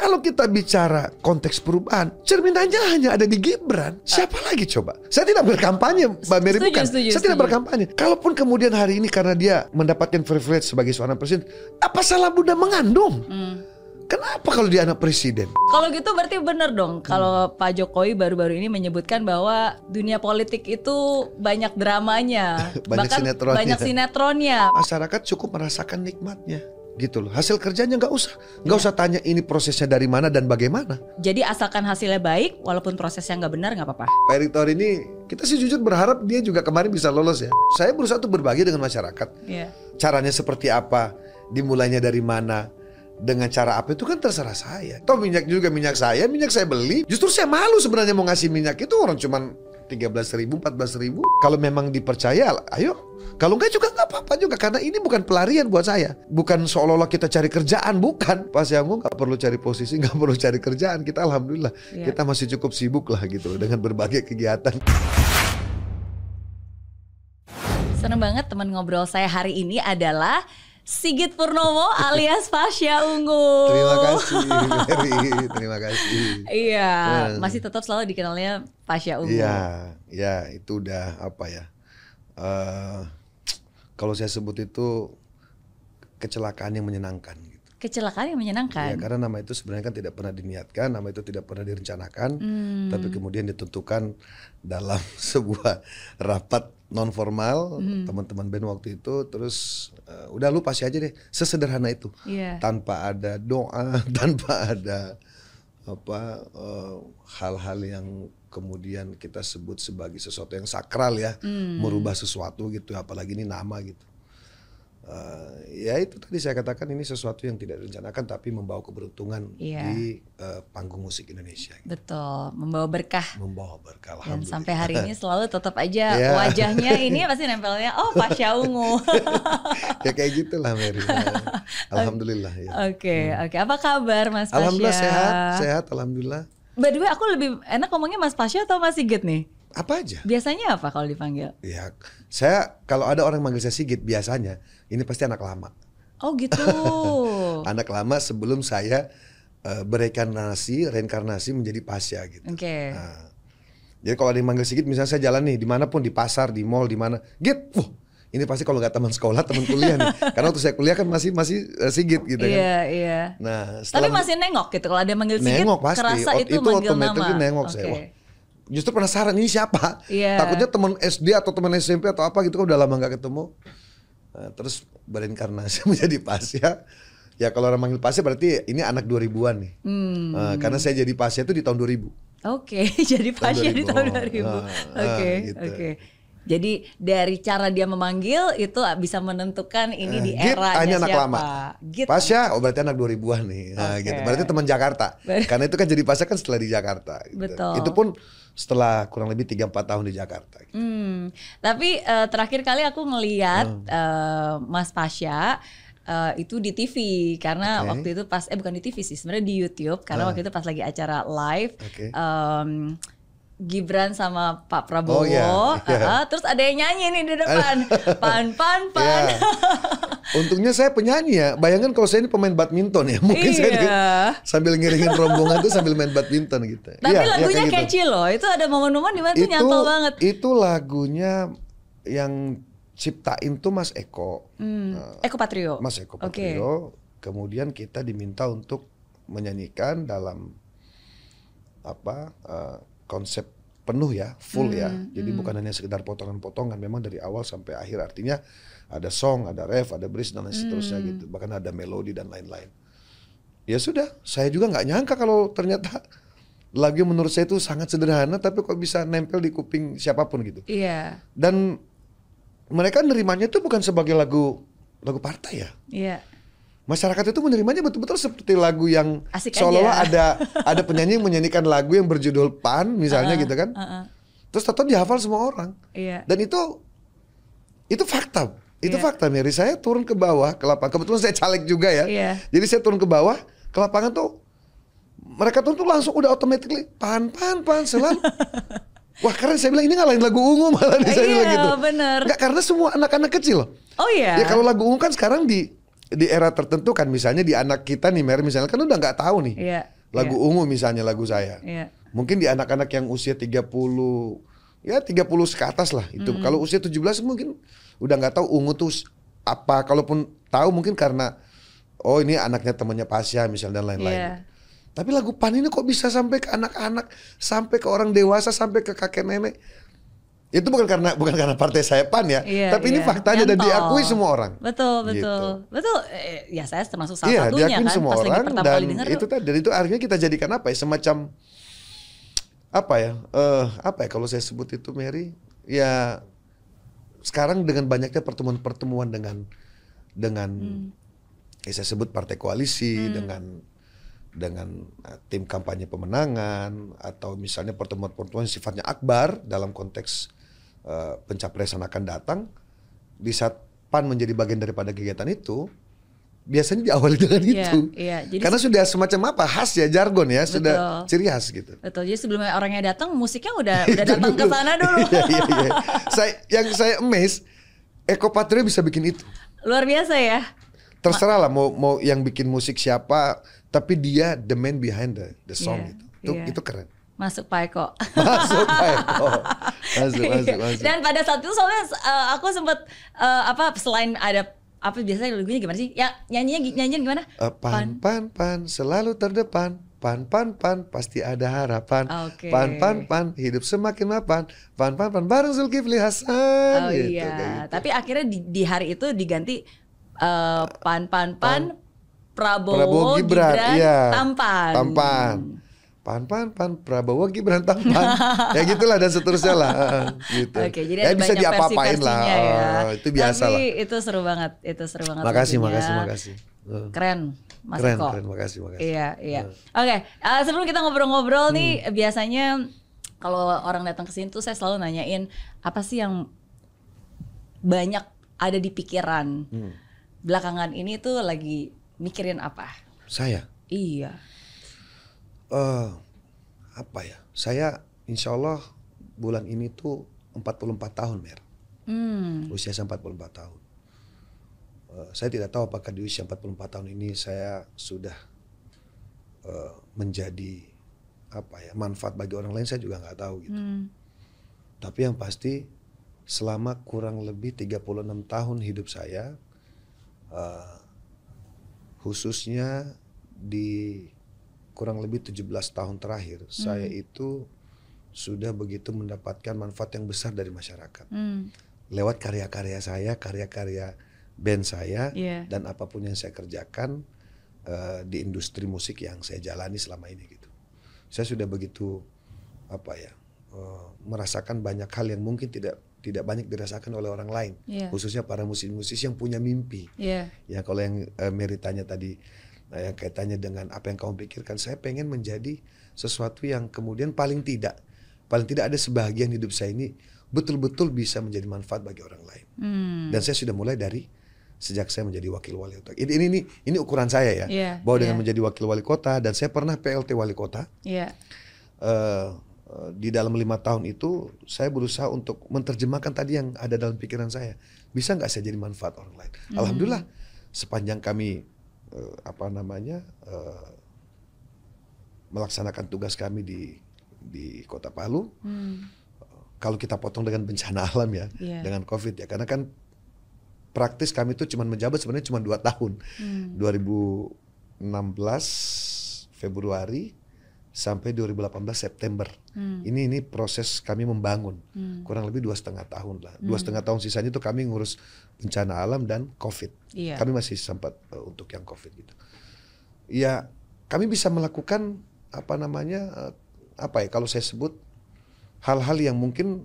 Kalau kita bicara konteks perubahan, cerminannya hanya ada di Gibran. Siapa lagi coba? Saya tidak berkampanye, Mbak Mary, bukan. Saya tidak berkampanye. Kalaupun kemudian hari ini karena dia mendapatkan privilege sebagai seorang presiden, apa salah Bunda mengandung? Kenapa kalau dia anak presiden? Kalau gitu berarti benar dong kalau Pak Jokowi baru-baru ini menyebutkan bahwa dunia politik itu banyak dramanya, bahkan banyak sinetronnya. Masyarakat cukup merasakan nikmatnya, gitu loh. Hasil kerjanya nggak usah tanya ini prosesnya dari mana dan bagaimana. Jadi asalkan hasilnya baik, walaupun prosesnya nggak benar nggak apa-apa. Pak Erick Thohir ini kita sih jujur berharap dia juga kemarin bisa lolos ya. Saya berusaha untuk berbagi dengan masyarakat. Caranya seperti apa, dimulainya dari mana, dengan cara apa itu kan terserah saya. Toh minyak saya beli. Justru saya malu sebenarnya mau ngasih minyak itu orang cuman 13.000, 14.000. Kalau memang dipercaya, ayo. Kalau enggak juga nggak apa-apa juga, karena ini bukan pelarian buat saya. Bukan seolah-olah kita cari kerjaan, bukan. Pak Syahmu nggak perlu cari posisi, nggak perlu cari kerjaan. Kita alhamdulillah kita masih cukup sibuk lah gitu dengan berbagai kegiatan. Seneng banget teman ngobrol saya hari ini adalah Sigit Purnomo alias Pasha Ungu. Terima kasih Mary, terima kasih. Iya, masih tetap selalu dikenalnya Pasha Ungu. Iya, itu udah apa ya? Kalau saya sebut itu kecelakaan yang menyenangkan. Gitu. Kecelakaan yang menyenangkan. Ya, karena nama itu sebenarnya kan tidak pernah diniatkan, nama itu tidak pernah direncanakan, tapi kemudian ditentukan dalam sebuah rapat non formal teman-teman band waktu itu, terus udah lu pasti aja deh, sesederhana itu, tanpa ada doa, tanpa ada hal-hal yang kemudian kita sebut sebagai sesuatu yang sakral ya, merubah sesuatu gitu, apalagi ini nama gitu. Ya itu tadi saya katakan, ini sesuatu yang tidak direncanakan tapi membawa keberuntungan di panggung musik Indonesia gitu. Betul, membawa berkah. Dan sampai hari ini selalu tetap aja wajahnya ini pasti nempelnya Pasha Ungu. Ya kayak gitulah Mary. Alhamdulillah ya. Oke. Apa kabar Mas Pasha? Alhamdulillah sehat alhamdulillah. By the way, aku lebih enak ngomongnya Mas Pasha atau Mas Sigit nih? Apa aja? Biasanya apa kalau dipanggil? Ya, saya kalau ada orang manggil saya Sigit, biasanya ini pasti anak lama. Oh gitu. Anak lama sebelum saya reinkarnasi menjadi Pasha gitu. Oke. Nah, jadi kalau ada yang manggil Sigit, misalnya saya jalan nih dimanapun, di pasar, di mall, di mana, Git, ini pasti kalau nggak teman sekolah, teman kuliah nih. Karena waktu saya kuliah kan masih Sigit gitu kan. Iya. Nah, tapi masih nengok gitu kalau ada yang manggil Sigit. Nengok pasti. Kerasa itu manggil nama. Nengok saya. Justru penasaran ini siapa? Takutnya teman SD atau teman SMP atau apa gitu kan, udah lama nggak ketemu. Nah, terus berinkarnasi menjadi Pasha. Ya kalau orang manggil Pasha berarti ini anak 2000-an nih. Karena saya jadi Pasha itu di tahun 2000. Oke, jadi Pasha di tahun 2000. Oke. Jadi dari cara dia memanggil itu bisa menentukan ini di eranya anak siapa. Lama. Pasha, berarti anak 2000-an nih. Gitu. Berarti teman Jakarta. Karena itu kan jadi Pasha kan setelah di Jakarta. Gitu. Betul. Itu pun setelah kurang lebih 3-4 tahun di Jakarta. Gitu. Tapi terakhir kali aku ngeliat Mas Pasha itu di TV karena waktu itu pas bukan di TV sih, sebenarnya di YouTube karena waktu itu pas lagi acara live. Gibran sama Pak Prabowo, terus ada yang nyanyi nih di depan, pan. Untungnya saya penyanyi ya. Bayangkan kalau saya ini pemain badminton ya, mungkin saya sambil ngiringin rombongan tuh sambil main badminton gitu. Tapi lagunya catchy gitu loh. Itu ada momen-momen dimana tuh nyantol banget. Itu lagunya yang ciptain tuh Mas Eko, Eko Patrio. Mas Eko Patrio. Kemudian kita diminta untuk menyanyikan dalam konsep penuh ya, full ya. Jadi bukan hanya sekedar potongan-potongan, memang dari awal sampai akhir. Artinya ada song, ada ref, ada bridge dan lain seterusnya gitu. Bahkan ada melodi dan lain-lain. Ya sudah, saya juga nggak nyangka kalau ternyata lagu yang menurut saya itu sangat sederhana tapi kok bisa nempel di kuping siapapun gitu. Iya. Dan mereka nerimanya itu bukan sebagai lagu partai ya. Iya. Masyarakat itu menerimanya betul-betul seperti lagu yang seolah-olah ada penyanyi yang menyanyikan lagu yang berjudul PAN misalnya gitu kan. Terus tetap dihafal semua orang. Dan itu fakta. Itu fakta Mary. Saya turun ke bawah ke lapangan. Kebetulan saya caleg juga ya. Jadi saya turun ke bawah ke lapangan tuh mereka tuh langsung udah automatically PAN selalu. Wah keren, saya bilang ini ngalahin lagu Ungu malah saya bilang gitu. Bener. Enggak, karena semua anak-anak kecil. Oh iya. Ya kalau lagu Ungu kan sekarang di era tertentu kan, misalnya di anak kita nih Mary misalnya kan udah nggak tahu nih. Lagu ungu misalnya lagu saya. Mungkin di anak-anak yang usia 30 ke atas lah itu. Kalau usia 17 mungkin udah nggak tahu ungu tuh apa. Kalaupun tahu mungkin karena oh ini anaknya temannya Pasha misalnya dan lain-lain. Tapi lagu PAN ini kok bisa sampai ke anak-anak, sampai ke orang dewasa, sampai ke kakek nenek. Itu bukan karena partai saya PAN ya, tapi ini faktanya dan diakui semua orang. Betul. Ya saya termasuk salah satunya kan semua pas orang, lagi pertama dan kali dengar. Itu akhirnya kita jadikan apa ya, semacam apa ya kalau saya sebut itu Mary, ya sekarang dengan banyaknya pertemuan-pertemuan dengan saya sebut partai koalisi dengan tim kampanye pemenangan, atau misalnya pertemuan-pertemuan sifatnya akbar dalam konteks pencapresan akan datang. Di saat PAN menjadi bagian daripada kegiatan itu, biasanya diawali dengan itu. Jadi karena sudah semacam khas ya, jargon ya, sudah ciri khas gitu. Betul. Jadi sebelum orangnya datang, musiknya udah datang ke sana dulu. Yang saya amazed, Eko Patrio bisa bikin itu. Luar biasa ya. Terserah lah mau yang bikin musik siapa, tapi dia the man behind the song itu keren. Masuk Pak Eko. Masuk. Dan pada saat itu soalnya aku sempat selain ada biasanya lagunya gimana sih? Ya nyanyian gimana? Pan selalu terdepan. Pan pasti ada harapan. Pan hidup semakin mapan. Pan bareng Zulkifli Hasan. Gitu. Tapi akhirnya di hari itu diganti pan Prabowo Gibran tampan. Pan Prabowo Gibran tampan. Ya gitulah dan seterusnya lah gitu. Jadi ada bisa banyak diapa-apain lah. Itu biasa lah. Tapi itu seru banget. Makasih. Keren. Mas Eko. Keren, makasih. Iya. Oke, sebelum kita ngobrol-ngobrol nih, biasanya kalau orang datang ke sini tuh saya selalu nanyain apa sih yang banyak ada di pikiran. Belakangan ini tuh lagi mikirin apa? Saya? Iya. Apa ya? Saya insya Allah bulan ini tuh 44 tahun, Mer. Usia saya 44 tahun. Saya tidak tahu apakah di usia 44 tahun ini saya sudah menjadi manfaat bagi orang lain, saya juga nggak tahu gitu. Tapi yang pasti selama kurang lebih 36 tahun hidup saya, khususnya di kurang lebih 17 tahun terakhir, saya itu sudah begitu mendapatkan manfaat yang besar dari masyarakat. Lewat karya-karya saya, karya-karya band saya, dan apapun yang saya kerjakan di industri musik yang saya jalani selama ini gitu. Saya sudah begitu merasakan banyak hal yang mungkin tidak banyak dirasakan oleh orang lain, khususnya para musisi-musisi yang punya mimpi. Ya kalau yang Mary tanya tadi, yang kaitannya dengan apa yang kamu pikirkan, saya pengen menjadi sesuatu yang kemudian paling tidak ada sebahagian hidup saya ini betul-betul bisa menjadi manfaat bagi orang lain. Dan saya sudah mulai dari sejak saya menjadi wakil wali kota. Ini ukuran saya ya, bahwa dengan menjadi wakil wali kota, dan saya pernah PLT wali kota. Di dalam 5 tahun itu saya berusaha untuk menerjemahkan tadi yang ada dalam pikiran saya. Bisa nggak saya jadi manfaat orang lain? Alhamdulillah sepanjang kami melaksanakan tugas kami di Kota Palu, kalau kita potong dengan bencana alam ya, dengan COVID ya, karena kan praktis kami itu cuma menjabat sebenarnya cuma 2 tahun, 2016 Februari sampai 2018 September. Ini proses kami membangun kurang lebih 2,5 tahun lah. 2,5 tahun sisanya itu kami ngurus bencana alam dan COVID. Kami masih sempat untuk yang COVID gitu. Ya kami bisa melakukan kalau saya sebut hal-hal yang mungkin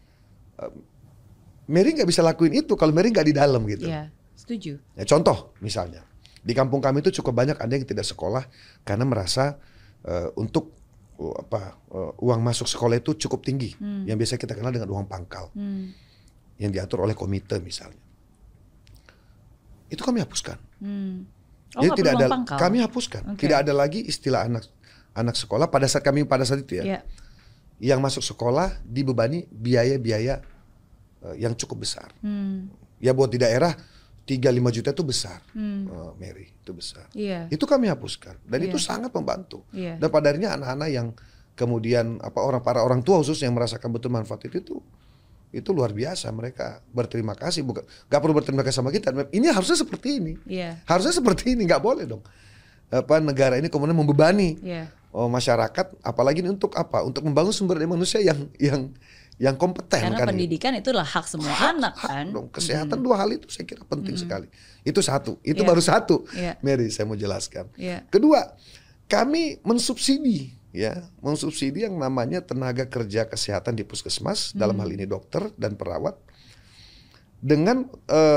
Mary nggak bisa lakuin itu kalau Mary nggak di dalam gitu. Iya, setuju. Ya, contoh misalnya di kampung kami itu cukup banyak ada yang tidak sekolah karena merasa untuk uang masuk sekolah itu cukup tinggi, yang biasa kita kenal dengan uang pangkal, yang diatur oleh komite misalnya. Itu kami hapuskan. Jadi tidak ada, kami hapuskan. Tidak ada lagi istilah anak sekolah pada saat itu ya. Yang masuk sekolah dibebani biaya-biaya yang cukup besar. Ya buat di daerah 3-5 juta itu besar, Mary, itu besar. Itu kami hapuskan dan itu sangat membantu. Dan pada akhirnya anak-anak yang kemudian para orang tua khusus yang merasakan betul manfaat itu luar biasa, mereka berterima kasih. Gak perlu berterima kasih sama kita. Ini harusnya seperti ini, harusnya seperti ini, nggak boleh dong. Negara ini kemudian membebani masyarakat, apalagi ini untuk apa? Untuk membangun sumber daya manusia yang kompeten. Karena kan, pendidikan itulah hak semua anak kan. Dong. Kesehatan 2 hal itu saya kira penting sekali. Itu satu, itu baru satu. Mary, saya mau jelaskan. Kedua, kami mensubsidi yang namanya tenaga kerja kesehatan di puskesmas, dalam hal ini dokter dan perawat, dengan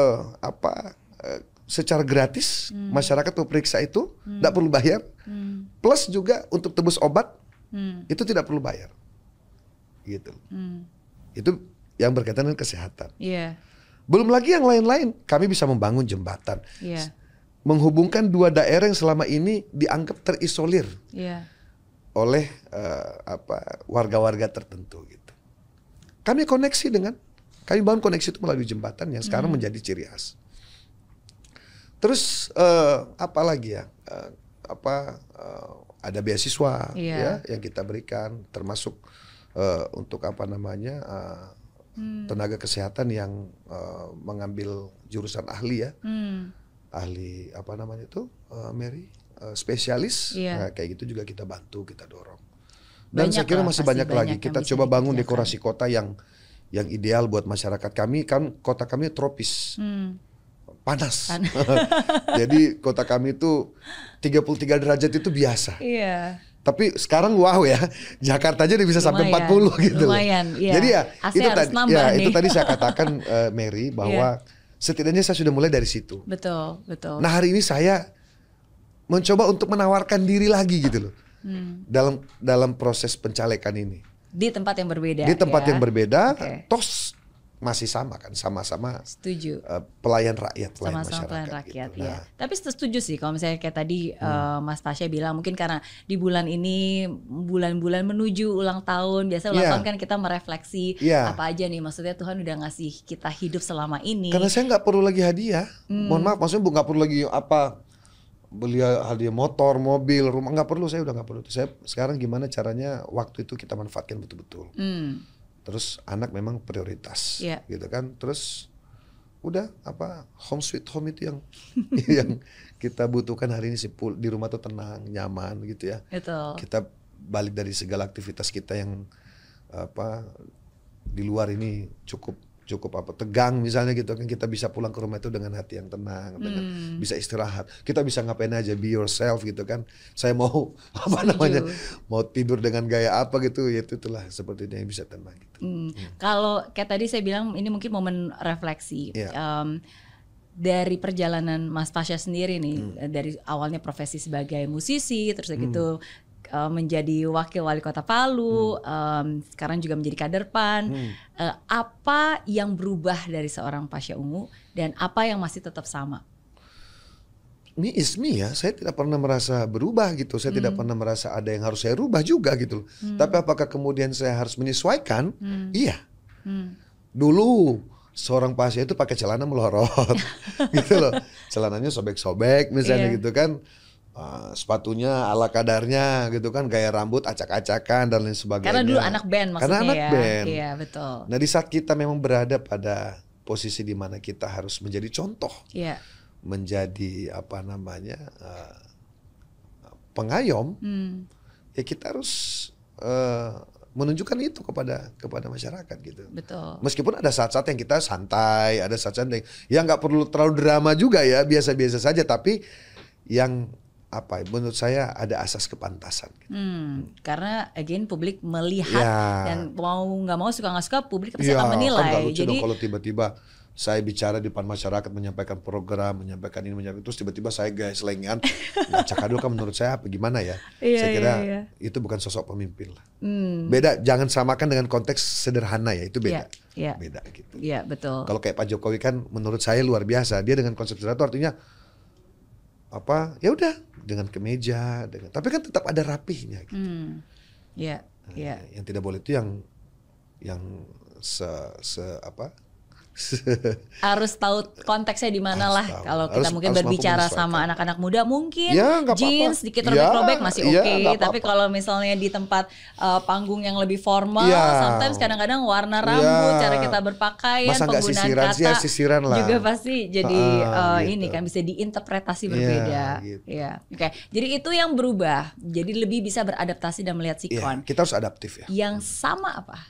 secara gratis masyarakat periksa itu tidak perlu bayar, plus juga untuk tebus obat itu tidak perlu bayar, gitu. Itu yang berkaitan dengan kesehatan. Belum lagi yang lain-lain, kami bisa membangun jembatan, menghubungkan 2 daerah yang selama ini dianggap terisolir oleh warga-warga tertentu, gitu. Kami bangun koneksi itu melalui jembatan yang sekarang menjadi ciri khas. Terus apa lagi ya? Ada beasiswa yang kita berikan, termasuk untuk tenaga kesehatan yang mengambil jurusan ahli ahli Mary, spesialis, kayak gitu juga kita bantu, kita dorong. Dan saya kira masih banyak lagi. Kita coba bangun dekorasi kota yang ideal buat masyarakat kami. Kan kota kami tropis. Panas. Jadi kota kami itu 33 derajat itu biasa. Tapi sekarang wow ya, Jakarta aja udah bisa sampai 40 gitu. Lumayan, Jadi itu tadi saya katakan Mary, bahwa setidaknya saya sudah mulai dari situ. Betul. Nah, hari ini saya mencoba untuk menawarkan diri lagi gitu loh. Dalam proses pencalekan ini. Di tempat yang berbeda. Di tempat yang berbeda, tos masih sama kan, sama-sama. Setuju. Pelayan rakyat, sama-sama pelayan rakyat, gitu. ya. Tapi setuju sih kalau misalnya kayak tadi Mas Pasha bilang, mungkin karena di bulan ini bulan-bulan menuju ulang tahun, biasa ulang tahun kan kita merefleksi apa aja nih, maksudnya Tuhan udah ngasih kita hidup selama ini. Karena saya nggak perlu lagi hadiah. Mohon maaf, maksudnya nggak perlu lagi beli hadiah motor, mobil, rumah, nggak perlu. Saya udah nggak perlu. Saya sekarang gimana caranya waktu itu kita manfaatkan betul-betul. Terus anak memang prioritas, gitu kan. Terus udah home sweet home itu yang kita butuhkan hari ini sih, di rumah tuh tenang, nyaman gitu ya. Betul. Kita balik dari segala aktivitas kita yang di luar ini cukup tegang misalnya gitu kan, kita bisa pulang ke rumah itu dengan hati yang tenang, dengan bisa istirahat, kita bisa ngapain aja, be yourself gitu kan. Saya mau mau tidur dengan gaya apa gitu, ya itulah seperti itu yang bisa tenang gitu. Kalau kayak tadi saya bilang ini mungkin momen refleksi. Dari perjalanan Mas Pasha sendiri nih, dari awalnya profesi sebagai musisi, terus gitu menjadi wakil wali kota Palu, sekarang juga menjadi kader PAN. Apa yang berubah dari seorang Pasha Ungu dan apa yang masih tetap sama? Ini ismi ya, saya tidak pernah merasa berubah gitu. Saya tidak pernah merasa ada yang harus saya rubah juga gitu. Tapi apakah kemudian saya harus menyesuaikan? Iya. Dulu seorang Pasha itu pakai celana melorot gitu loh. Celananya sobek-sobek misalnya gitu kan. Sepatunya ala kadarnya gitu kan, gaya rambut acak-acakan dan lain sebagainya. Karena dulu anak band maksudnya. Karena anak band. Iya, betul. Nah, di saat kita memang berada pada posisi di mana kita harus menjadi contoh. Menjadi pengayom. Ya kita harus menunjukkan itu kepada masyarakat gitu. Betul. Meskipun ada saat-saat yang kita santai, ada saat-saat yang nggak perlu terlalu drama juga ya, biasa-biasa saja, tapi yang menurut saya ada asas kepantasan gitu. Karena again publik melihat dan mau nggak mau, suka nggak suka, publik pasti akan menilai. Kan lucu jadi dong kalau tiba-tiba saya bicara di depan masyarakat, menyampaikan program, menyampaikan ini, terus tiba-tiba saya gaya selengean, ngacak adul kan, menurut saya gimana ya? Saya kira itu bukan sosok pemimpin lah. Beda, jangan samakan dengan konteks sederhana ya, itu beda. Beda gitu. Iya, betul. Kalau kayak Pak Jokowi kan menurut saya luar biasa. Dia dengan konsep sederhana itu artinya ya udah dengan kemeja, tapi kan tetap ada rapihnya gitu. Yang tidak boleh itu yang Harus tahu konteksnya di mana lah. Kalau kita mungkin berbicara sama anak-anak muda mungkin jeans sedikit robek-robek masih oke. Tapi kalau misalnya di tempat panggung yang lebih formal, sometimes kadang-kadang warna rambut, cara kita berpakaian, penggunaan kata sisiran lah. juga pasti jadi ini kan bisa diinterpretasi berbeda. Gitu. Ya, oke. Jadi itu yang berubah. Jadi lebih bisa beradaptasi dan melihat sikon. Kita harus adaptif ya. Yang sama apa?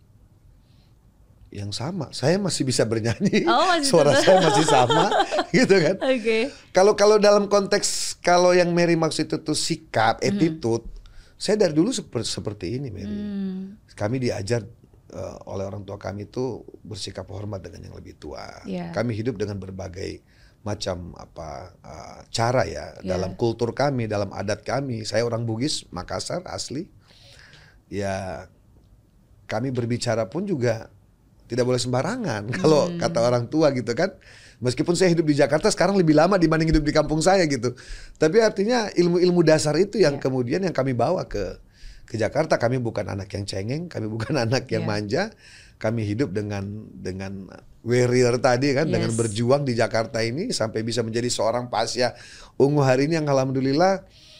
Yang sama, saya masih bisa bernyanyi, suara saya masih sama, gitu kan. Oke. Kalau dalam konteks kalau yang Mary maksud itu tuh sikap, attitude, saya dari dulu seperti ini, Mary. Kami diajar oleh orang tua kami itu bersikap hormat dengan yang lebih tua. Kami hidup dengan berbagai macam cara ya dalam kultur kami, dalam adat kami. Saya orang Bugis, Makassar asli. Ya, kami berbicara pun juga tidak boleh sembarangan kalau kata orang tua gitu kan. Meskipun saya hidup di Jakarta sekarang lebih lama dibanding hidup di kampung saya gitu. Tapi artinya ilmu-ilmu dasar itu yang kemudian yang kami bawa ke Jakarta. Kami bukan anak yang cengeng, kami bukan anak yang manja. Kami hidup dengan warrior tadi kan, dengan berjuang di Jakarta ini sampai bisa menjadi seorang Pasya Ungu hari ini yang alhamdulillah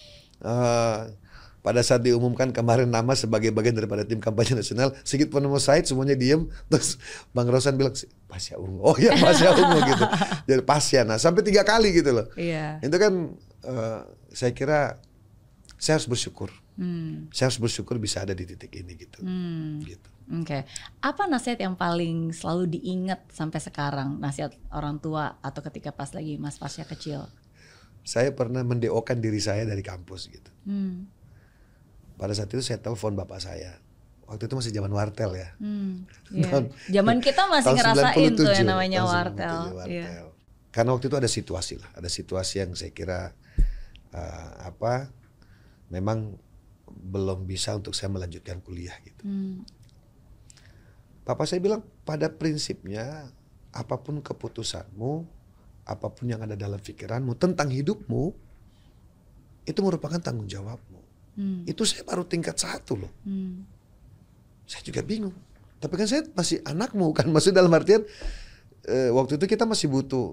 pada saat diumumkan kemarin nama sebagai bagian daripada tim kampanye nasional, Sigit Purnomo Said semuanya diem, terus Bang Rosan bilang Pasya Ungu, oh ya Pasya Ungu gitu, jadi Pasya, nah sampai 3 kali gitu loh. Itu kan saya kira saya harus bersyukur, saya harus bersyukur bisa ada di titik ini gitu. Gitu. Oke. Apa nasihat yang paling selalu diingat sampai sekarang, nasihat orang tua atau ketika pas lagi Mas Pasya kecil? Saya pernah mendeokan diri saya dari kampus gitu. Pada saat itu saya telepon bapak saya. Waktu itu masih zaman wartel ya. Zaman kita masih ngerasain tuh yang namanya wartel. Karena waktu itu ada situasi lah, ada situasi yang saya kira memang belum bisa untuk saya melanjutkan kuliah gitu. Papa saya bilang pada prinsipnya apapun keputusanmu, apapun yang ada dalam pikiranmu tentang hidupmu, itu merupakan tanggung jawabmu. Itu saya baru tingkat 1 loh. Saya juga bingung. Tapi kan saya masih anakmu kan, maksud dalam artian waktu itu kita masih butuh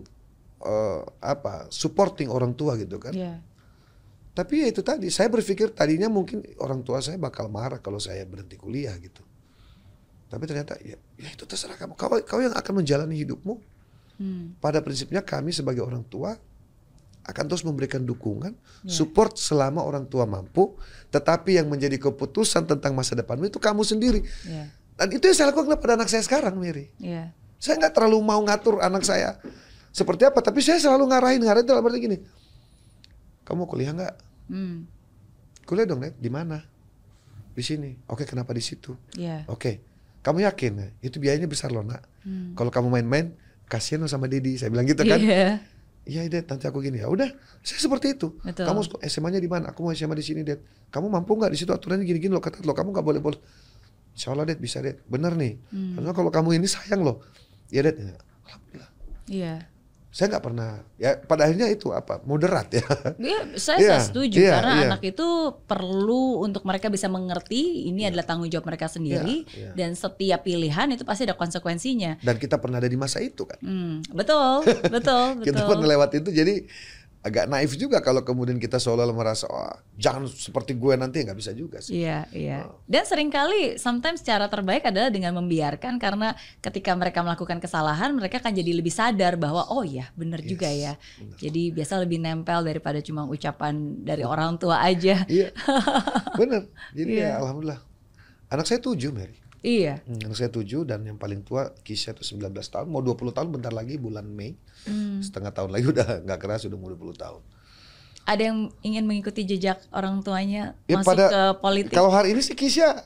supporting orang tua gitu kan. Tapi ya itu tadi, saya berpikir tadinya mungkin orang tua saya bakal marah kalau saya berhenti kuliah gitu. Tapi ternyata ya itu terserah kamu. Kau yang akan menjalani hidupmu. Pada prinsipnya kami sebagai orang tua akan terus memberikan dukungan, support selama orang tua mampu. Tetapi yang menjadi keputusan tentang masa depanmu itu kamu sendiri. Dan itu yang saya lakukan pada anak saya sekarang, Mary. Saya nggak terlalu mau ngatur anak saya seperti apa, tapi saya selalu ngarahin dalam arti gini. Kamu kuliah nggak? Kuliah dong, Nek. Di mana? Di sini. Oke, kenapa di situ? Oke. Kamu yakin? Itu biayanya besar loh, Nak. Kalau kamu main-main, kasihan loh sama Dedi. Saya bilang gitu kan. Iya, Dad, nanti aku gini. Ya udah, saya seperti itu. Betul. Kamu SMA-nya di mana? Aku mau SMA di sini, Dad. Kamu mampu nggak di situ aturannya gini-gini loh, ketat loh. Kamu nggak boleh. Insya Allah, Dad, bisa, Dad. Bener nih. Karena kalau kamu ini sayang loh. Ya, Dad. Alhamdulillah. Saya nggak pernah. Ya, pada akhirnya itu moderat ya. Saya setuju karena anak itu perlu untuk mereka bisa mengerti ini adalah tanggung jawab mereka sendiri dan setiap pilihan itu pasti ada konsekuensinya. Dan kita pernah ada di masa itu kan. Betul. Kita pernah lewat itu, jadi agak naif juga kalau kemudian kita seolah-olah merasa jangan seperti gue nanti, nggak bisa juga sih. Iya. Dan seringkali sometimes cara terbaik adalah dengan membiarkan, karena ketika mereka melakukan kesalahan mereka akan jadi lebih sadar bahwa oh ya benar juga ya. Bener. Jadi biasa lebih nempel daripada cuma ucapan dari orang tua aja. Iya. Benar. Jadi ya alhamdulillah. Anak saya 7, Mary. Iya. Anak saya 7 dan yang paling tua Kisha itu 19 tahun, mau 20 tahun bentar lagi bulan Mei. Setengah tahun lagi udah nggak keras, udah mau 20 tahun. Ada yang ingin mengikuti jejak orang tuanya masuk ke politik? Kalau hari ini sih Kisha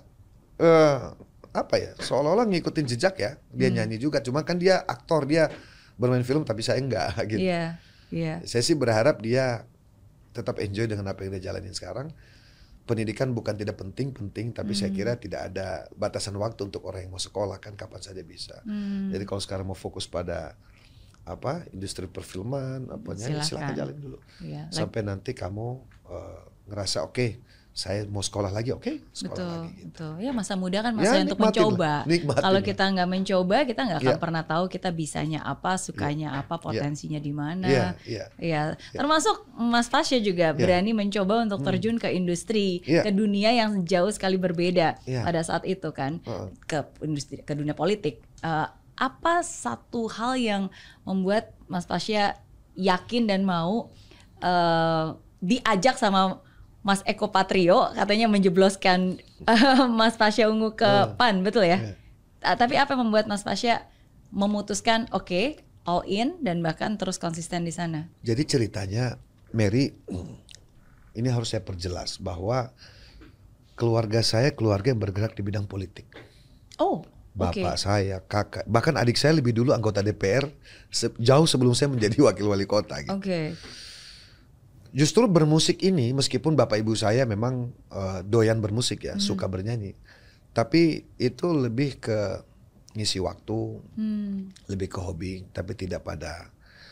seolah-olah ngikutin jejak ya. Dia nyanyi juga, cuma kan dia aktor, dia bermain film, tapi saya enggak gitu. Iya. Saya sih berharap dia tetap enjoy dengan apa yang dia jalanin sekarang. Pendidikan bukan tidak penting, tapi saya kira tidak ada batasan waktu untuk orang yang mau sekolah, kan kapan saja bisa. Jadi kalau sekarang mau fokus pada industri perfilman, silakan jalan dulu. Sampai nanti kamu ngerasa oke, Saya mau sekolah lagi, sekolah betul, lagi. Gitu. Betul. Ya masa muda kan masa untuk mencoba. Kalau kita nggak mencoba, kita nggak akan pernah tahu kita bisanya apa, sukanya apa, potensinya di mana. Termasuk Mas Pasya juga berani mencoba untuk terjun ke industri, ke dunia yang jauh sekali berbeda pada saat itu kan, ke dunia politik. Apa satu hal yang membuat Mas Pasya yakin dan mau diajak sama Mas Eko Patrio katanya menjebloskan Mas Pasya Ungu ke PAN, betul ya? Tapi apa yang membuat Mas Pasya memutuskan all in dan bahkan terus konsisten di sana? Jadi ceritanya Mary, ini harus saya perjelas bahwa keluarga saya keluarga yang bergerak di bidang politik. Bapak saya, kakak, bahkan adik saya lebih dulu anggota DPR jauh sebelum saya menjadi wakil wali kota. Gitu. Justru bermusik ini, meskipun bapak ibu saya memang doyan bermusik ya, suka bernyanyi, tapi itu lebih ke ngisi waktu, lebih ke hobi, tapi tidak pada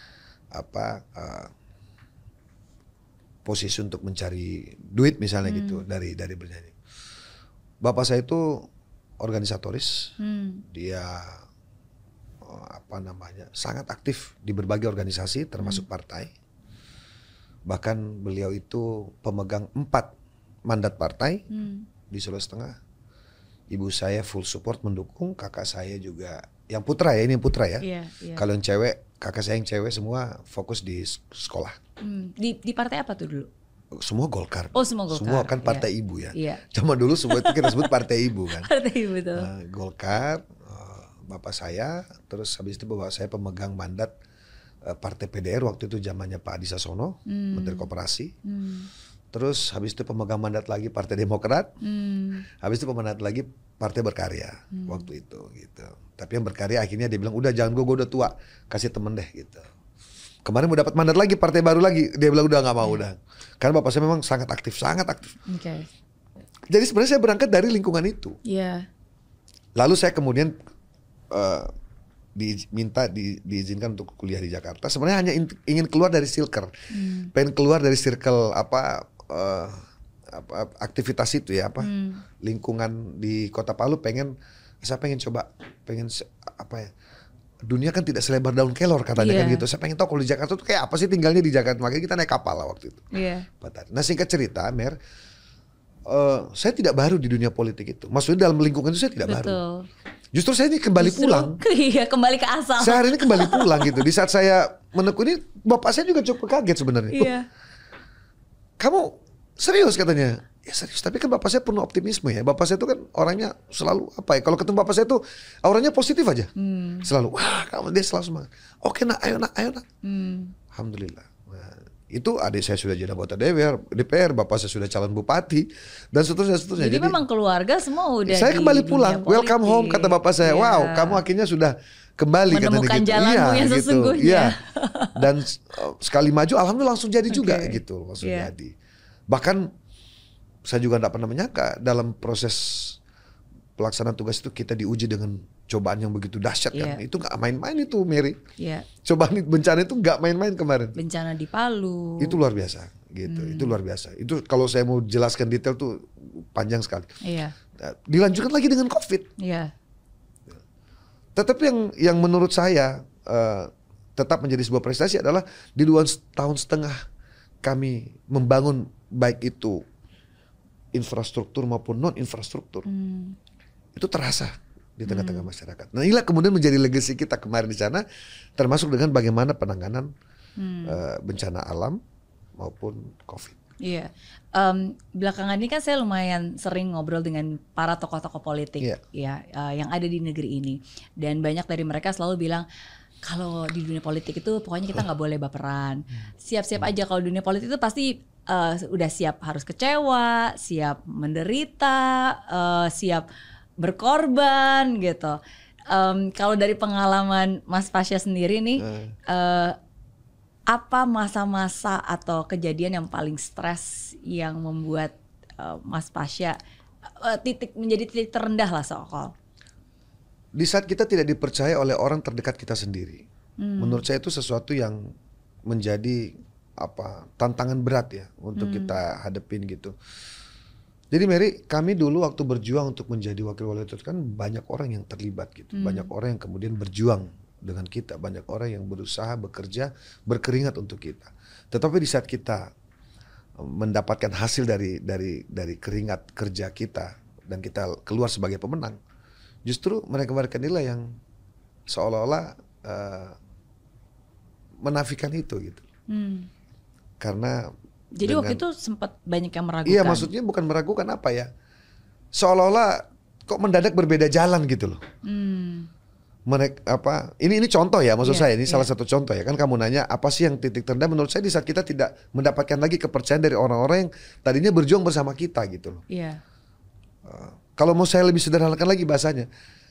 posisi untuk mencari duit misalnya gitu dari bernyanyi. Bapak saya itu organisatoris, dia sangat aktif di berbagai organisasi termasuk partai. Bahkan beliau itu pemegang 4 mandat partai di Sulawesi Tengah. Ibu saya full support mendukung, kakak saya juga, yang putra ya, ini putra ya. Kalau yang cewek, kakak saya yang cewek semua fokus di sekolah. Di partai apa tuh dulu? Semua Golkar. Semua Golkar. Semua kan partai ibu ya. Zaman dulu semua itu kita sebut partai ibu kan. Partai ibu tuh. Golkar, bapak saya, terus habis itu bapak saya pemegang mandat Partai PDR waktu itu zamannya Pak Adi Sasono, Menteri Koperasi. Terus habis itu pemegang mandat lagi Partai Demokrat. Habis itu pemegang mandat lagi Partai Berkarya waktu itu gitu. Tapi yang berkarya akhirnya dia bilang udah jangan gue udah tua, kasih temen deh gitu. Kemarin mau dapat mandat lagi partai baru lagi, dia bilang udah nggak mau udah. Karena bapak saya memang sangat aktif. Jadi sebenarnya saya berangkat dari lingkungan itu. Lalu saya kemudian diizinkan untuk kuliah di Jakarta. Sebenarnya hanya ingin keluar dari circle, pengen keluar dari circle aktivitas itu ya lingkungan di Kota Palu. Saya pengen coba, dunia kan tidak selebar daun kelor katanya kan gitu. Saya pengen tahu kalau di Jakarta tuh kayak apa sih tinggalnya di Jakarta. Makanya kita naik kapal lah waktu itu. Nah singkat cerita, Mer, saya tidak baru di dunia politik itu. Maksudnya dalam lingkungan itu saya tidak baru. Justru saya ini kembali pulang. Iya, kembali ke asal. Saya hari ini kembali pulang gitu. Di saat saya menekuni, bapak saya juga cukup kaget sebenarnya. Kamu serius katanya? Ya serius, tapi kan bapak saya penuh optimisme ya. Bapak saya itu kan orangnya selalu kalau ketemu bapak saya itu auranya positif aja. Selalu, wah kamu dia selalu semangat. Oke nak, ayo nak. Alhamdulillah. Itu adik saya sudah jadi anggota DPR, bapak saya sudah calon bupati dan seterusnya. Jadi memang keluarga semua udah. Saya kembali pulang, welcome home kata bapak saya. Wow, kamu akhirnya sudah kembali menemukan gitu. Jalanmu yang gitu. sesungguhnya. Dan sekali maju, alhamdulillah langsung jadi juga gitu, langsung jadi. Bahkan saya juga tidak pernah menyangka dalam proses pelaksanaan tugas itu kita diuji dengan cobaan yang begitu dahsyat kan. Itu gak main-main itu Mary. Cobaan bencana itu gak main-main kemarin. Bencana di Palu. Itu luar biasa gitu. Itu luar biasa. Itu kalau saya mau jelaskan detail tuh panjang sekali. Dilanjutkan lagi dengan COVID. Tetapi yang menurut saya tetap menjadi sebuah prestasi adalah di 2,5 tahun kami membangun baik itu infrastruktur maupun non infrastruktur. Itu terasa di tengah-tengah masyarakat. Nah inilah kemudian menjadi legacy kita kemarin di sana, termasuk dengan bagaimana penanganan bencana alam maupun COVID. Belakangan ini kan saya lumayan sering ngobrol dengan para tokoh-tokoh politik yang ada di negeri ini, dan banyak dari mereka selalu bilang kalau di dunia politik itu pokoknya kita nggak boleh baperan, siap-siap aja. Kalau dunia politik itu pasti udah siap harus kecewa, siap menderita, siap berkorban gitu. Kalau dari pengalaman Mas Pasya sendiri nih, apa masa-masa atau kejadian yang paling stres yang membuat Mas Pasya menjadi titik terendah lah soal? Di saat kita tidak dipercaya oleh orang terdekat kita sendiri. Menurut saya itu sesuatu yang menjadi tantangan berat ya untuk kita hadepin gitu. Jadi Mary, kami dulu waktu berjuang untuk menjadi wakil wali kota kan banyak orang yang terlibat gitu. Banyak orang yang kemudian berjuang dengan kita. Banyak orang yang berusaha, bekerja, berkeringat untuk kita. Tetapi di saat kita mendapatkan hasil dari keringat kerja kita dan kita keluar sebagai pemenang, justru mereka-mereka inilah yang seolah-olah menafikan itu gitu. Karena jadi waktu itu sempat banyak yang meragukan. Iya, maksudnya bukan meragukan apa ya, seolah-olah kok mendadak berbeda jalan gitu loh. Mereka ini contoh ya, maksud saya ini salah satu contoh ya. Kan kamu nanya apa sih yang titik terendah, menurut saya di saat kita tidak mendapatkan lagi kepercayaan dari orang-orang yang tadinya berjuang bersama kita gitu loh. Kalau mau saya lebih sederhanakan lagi bahasanya,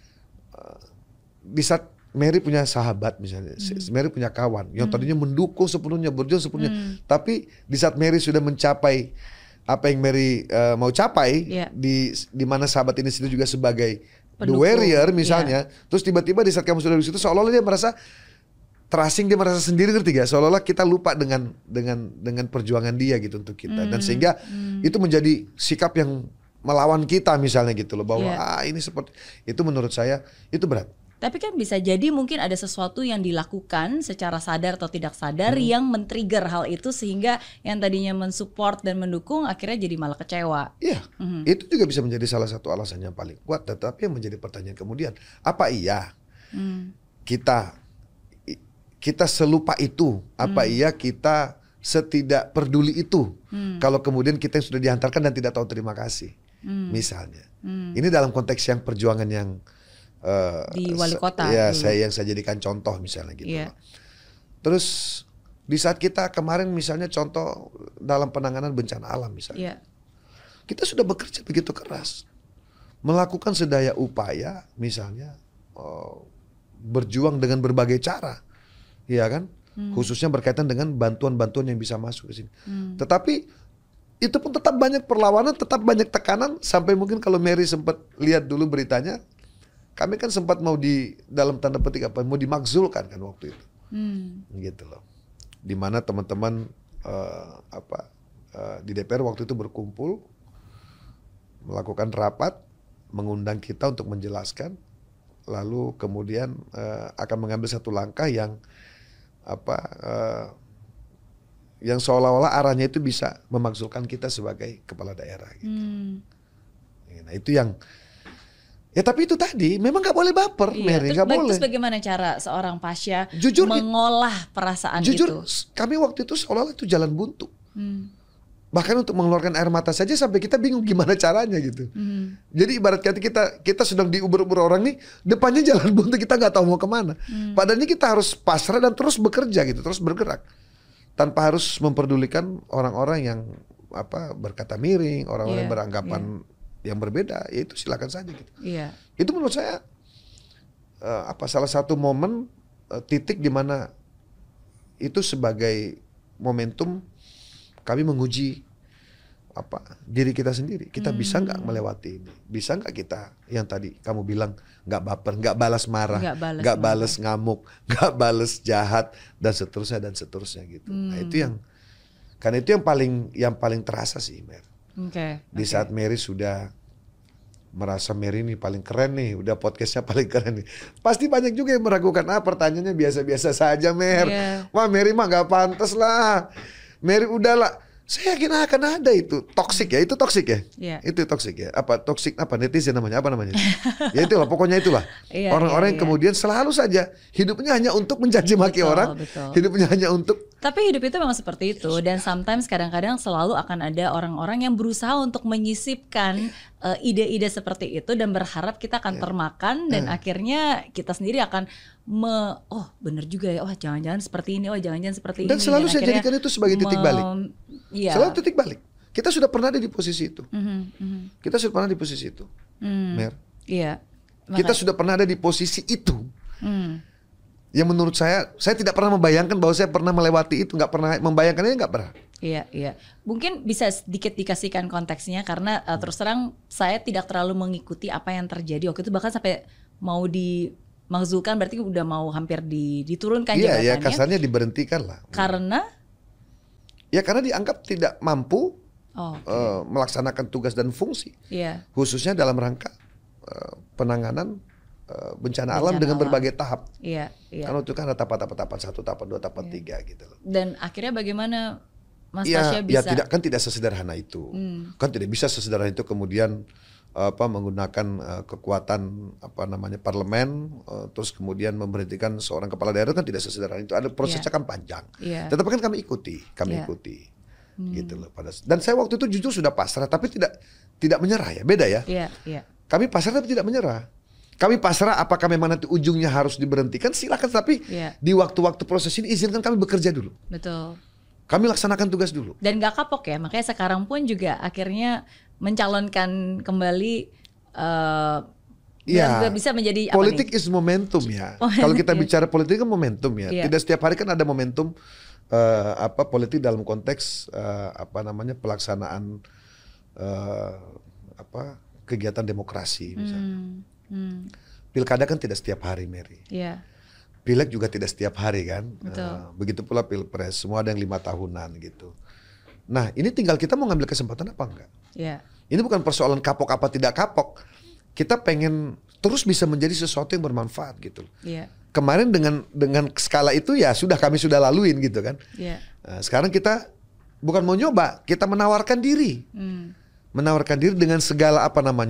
di saat Mary punya sahabat misalnya, Mary punya kawan yang tadinya mendukung sepenuhnya, berjuang sepenuhnya, tapi di saat Mary sudah mencapai apa yang Mary mau capai, di mana sahabat ini situ juga sebagai the warrior misalnya, terus tiba-tiba di saat kamu sudah di situ seolah-olah dia merasa terasing, dia merasa sendiri, ngerti gak? Seolah-olah kita lupa dengan perjuangan dia gitu untuk kita, dan sehingga itu menjadi sikap yang melawan kita misalnya gitu loh, bahwa ini seperti itu. Menurut saya itu berat. Tapi kan bisa jadi mungkin ada sesuatu yang dilakukan secara sadar atau tidak sadar yang men-trigger hal itu sehingga yang tadinya mensupport dan mendukung akhirnya jadi malah kecewa. Iya, itu juga bisa menjadi salah satu alasan yang paling kuat. Tetapi yang menjadi pertanyaan kemudian, apa iya kita selupa itu? Apa iya kita setidak peduli itu? Kalau kemudian kita yang sudah dihantarkan dan tidak tahu terima kasih, misalnya. Ini dalam konteks yang perjuangan yang di wali kota ya yang saya jadikan contoh misalnya gitu. Terus di saat kita kemarin misalnya contoh dalam penanganan bencana alam misalnya, kita sudah bekerja begitu keras, melakukan sedaya upaya misalnya, berjuang dengan berbagai cara, ya kan, khususnya berkaitan dengan bantuan-bantuan yang bisa masuk ke sini. Tetapi itu pun tetap banyak perlawanan, tetap banyak tekanan, sampai mungkin kalau Mary sempat lihat dulu beritanya, kami kan sempat mau dalam tanda petik mau dimakzulkan kan waktu itu, gitu loh. Dimana teman-teman di DPR waktu itu berkumpul, melakukan rapat, mengundang kita untuk menjelaskan, lalu kemudian akan mengambil satu langkah yang yang seolah-olah arahnya itu bisa memakzulkan kita sebagai kepala daerah. Gitu. Nah itu yang ya, tapi itu tadi memang nggak boleh baper, Mary, nggak boleh. Terus bagaimana cara seorang Pasha jujur, mengolah perasaan jujur, itu? Kami waktu itu seolah-olah itu jalan buntu. Bahkan untuk mengeluarkan air mata saja sampai kita bingung gimana caranya gitu. Jadi ibarat kita sedang diuber-uber orang nih, depannya jalan buntu, kita nggak tahu mau kemana. Padahal ini kita harus pasrah dan terus bekerja gitu, terus bergerak, tanpa harus memperdulikan orang-orang yang berkata miring, orang-orang yang beranggapan yang berbeda, ya itu silakan saja gitu. Itu menurut saya salah satu momen titik di mana itu sebagai momentum kami menguji diri kita sendiri. Kita bisa nggak melewati ini? Bisa nggak kita yang tadi kamu bilang nggak baper, nggak balas marah, nggak balas ngamuk, nggak balas jahat dan seterusnya gitu. Nah itu karena itu yang paling terasa sih, Mer. Di saat Mary sudah merasa Mary ini paling keren nih, udah podcastnya paling keren nih, pasti banyak juga yang meragukan, pertanyaannya biasa-biasa saja, Mer. Wah, Mary mah gak pantas lah, Mary udahlah. Saya yakin akan ada itu toksik ya, itu toksik ya, itu toksik ya, toksik netizen namanya, ya itulah, pokoknya itulah orang-orang yang kemudian selalu saja hidupnya hanya untuk mencaci maki orang, hidupnya hanya untuk. Tapi hidup itu memang seperti itu, dan sometimes kadang-kadang selalu akan ada orang-orang yang berusaha untuk menyisipkan ide-ide seperti itu dan berharap kita akan termakan, dan akhirnya kita sendiri akan bener juga ya, jangan-jangan seperti ini, jangan-jangan seperti ini. Dan selalu saya jadikan itu sebagai titik balik. Selalu titik balik. Kita sudah pernah ada di posisi itu. Kita sudah pernah di posisi itu, Mer. Kita sudah pernah ada di posisi itu. Yang menurut saya tidak pernah membayangkan bahwa saya pernah melewati itu, nggak pernah membayangkannya, nggak pernah. Iya. Mungkin bisa sedikit dikasihkan konteksnya karena terus terang saya tidak terlalu mengikuti apa yang terjadi waktu itu, bahkan sampai mau dimakzulkan, berarti udah mau hampir diturunkan jabatannya. Iya, kasarnya diberhentikan lah. Karena? Ya karena dianggap tidak mampu melaksanakan tugas dan fungsi, khususnya dalam rangka penanganan bencana alam dengan berbagai tahap. Kan itu kan ada tahapan 1, tahap 2, tahap 3 gitu loh. Dan akhirnya bagaimana Mas Tasya bisa? Tidak sesederhana itu. Kan tidak bisa sesederhana itu kemudian menggunakan kekuatan parlemen terus kemudian memberhentikan seorang kepala daerah, kan tidak sesederhana itu. Ada prosesnya kan panjang. Tetapi kan kami ikuti. Gitu loh. Dan saya waktu itu jujur sudah pasrah, tapi tidak menyerah ya. Beda ya. Kami pasrah tapi tidak menyerah. Kami pasrah apakah memang nanti ujungnya harus diberhentikan, silakan, tapi di waktu-waktu proses ini izinkan kami bekerja dulu. Betul. Kami laksanakan tugas dulu. Dan gak kapok ya, makanya sekarang pun juga akhirnya mencalonkan kembali bisa menjadi politik is momentum ya. Kalau kita bicara politik kan momentum ya. Tidak setiap hari kan ada momentum politik dalam konteks pelaksanaan kegiatan demokrasi misalnya. Pilkada kan tidak setiap hari, Mary. Pileg juga tidak setiap hari kan. Begitu pula pilpres, semua ada yang 5 tahunan gitu. Nah ini tinggal kita mau ngambil kesempatan apa enggak. Ini bukan persoalan kapok apa tidak kapok. Kita pengen terus bisa menjadi sesuatu yang bermanfaat gitu. Kemarin dengan skala itu ya kami sudah laluin gitu kan. Nah, sekarang kita bukan mau nyoba, kita menawarkan diri. Menawarkan diri dengan segala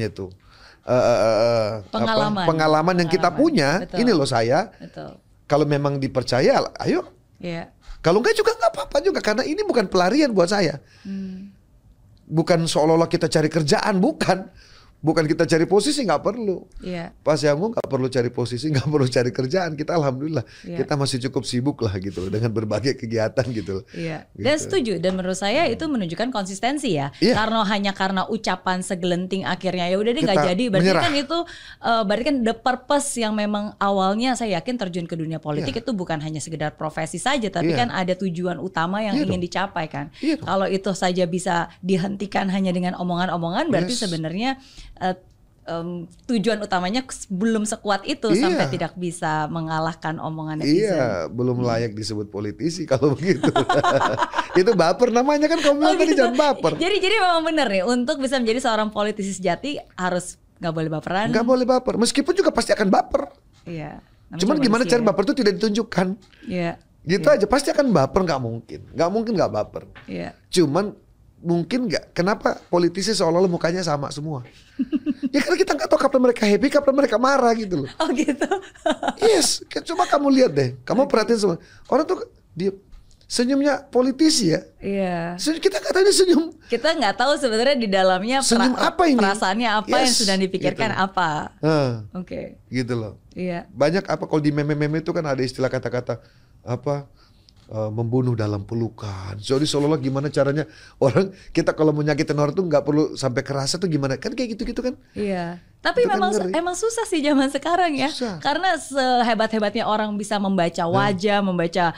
pengalaman yang kita punya. Betul. Ini loh saya. Betul. Kalau memang dipercaya, ayo. Kalau enggak juga nggak apa-apa juga, karena ini bukan pelarian buat saya. Bukan seolah-olah kita cari kerjaan, bukan kita cari posisi, nggak perlu. Pas Yangu nggak perlu cari posisi, nggak perlu cari kerjaan. Kita alhamdulillah kita masih cukup sibuk lah gitu loh, dengan berbagai kegiatan gitu loh. Gitu. Dan setuju, dan menurut saya itu menunjukkan konsistensi ya. Karena ucapan segelenting akhirnya ya udah deh nggak jadi. Berarti menyerah. Kan itu berarti kan the purpose yang memang awalnya saya yakin terjun ke dunia politik itu bukan hanya sekedar profesi saja, tapi kan ada tujuan utama yang ingin dicapai kan. Kalau itu saja bisa dihentikan hanya dengan omongan-omongan, berarti sebenarnya tujuan utamanya belum sekuat itu sampai tidak bisa mengalahkan omongan netizen. Belum layak disebut politisi kalau begitu. Itu baper namanya kan, kamu bilang tadi jangan baper. Jadi memang benar nih, untuk bisa menjadi seorang politisi sejati harus nggak boleh baperan. Nggak boleh baper, meskipun juga pasti akan baper. Cuman gimana cara baper itu tidak ditunjukkan. Gitu aja, pasti akan baper, nggak mungkin nggak baper. Cuman mungkin nggak, kenapa politisi seolah-olah mukanya sama semua? Ya karena kita nggak tahu kapan mereka happy, kapan mereka marah gitu loh. Oh gitu. Yes, coba kamu lihat deh, kamu perhatiin semua orang tuh dia senyumnya politisi ya. Kita nggak tahu ini senyum. Kita nggak tahu sebenarnya di dalamnya senyum apa ini? Perasaannya apa yang sedang dipikirkan gitu. Apa? Gitu loh. Banyak kalau di meme-meme itu kan ada istilah kata-kata membunuh dalam pelukan. Jadi seolah-olah gimana caranya orang, kita kalau menyakitin orang tuh nggak perlu sampai kerasa tuh gimana, kan kayak gitu-gitu kan. Tapi emang susah sih zaman sekarang ya. Karena sehebat-hebatnya orang bisa membaca wajah, membaca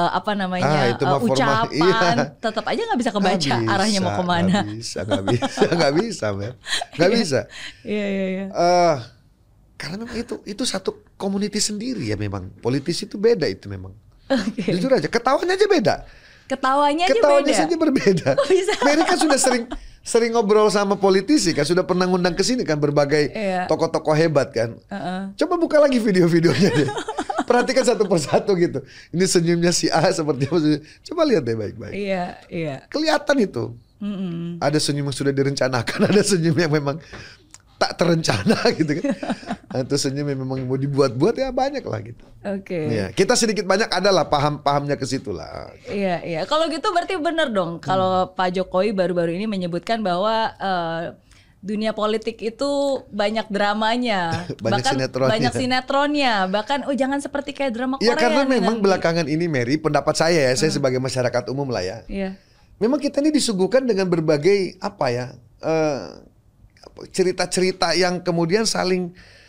ucapan, tetap aja nggak bisa kebaca arahnya mau kemana. Nggak bisa, men. Nggak bisa. Karena memang itu satu community sendiri ya, memang politisi itu beda itu memang. Jujur aja, ketawanya aja beda. Ketawanya saja berbeda. Mary kan sudah sering ngobrol sama politisi kan, sudah pernah ngundang ke sini kan berbagai tokoh-tokoh hebat kan. Coba buka lagi video-videonya deh. Perhatikan satu persatu gitu. Ini senyumnya si A seperti apa. Coba lihat deh baik-baik. Kelihatan itu. Ada senyum yang sudah direncanakan, ada senyum yang memang tak terencana gitu kan. Atau senyum yang memang mau dibuat-buat, ya banyak lah gitu. Kita sedikit banyak adalah paham-pahamnya ke situ lah. Kalau gitu berarti benar dong kalau Pak Jokowi baru-baru ini menyebutkan bahwa dunia politik itu banyak dramanya, banyak sinetronnya, bahkan jangan seperti kayak drama Korea. Ya karena memang belakangan ini, Mary, pendapat saya ya, saya sebagai masyarakat umum lah ya. Memang kita ini disuguhkan dengan berbagai cerita-cerita yang kemudian saling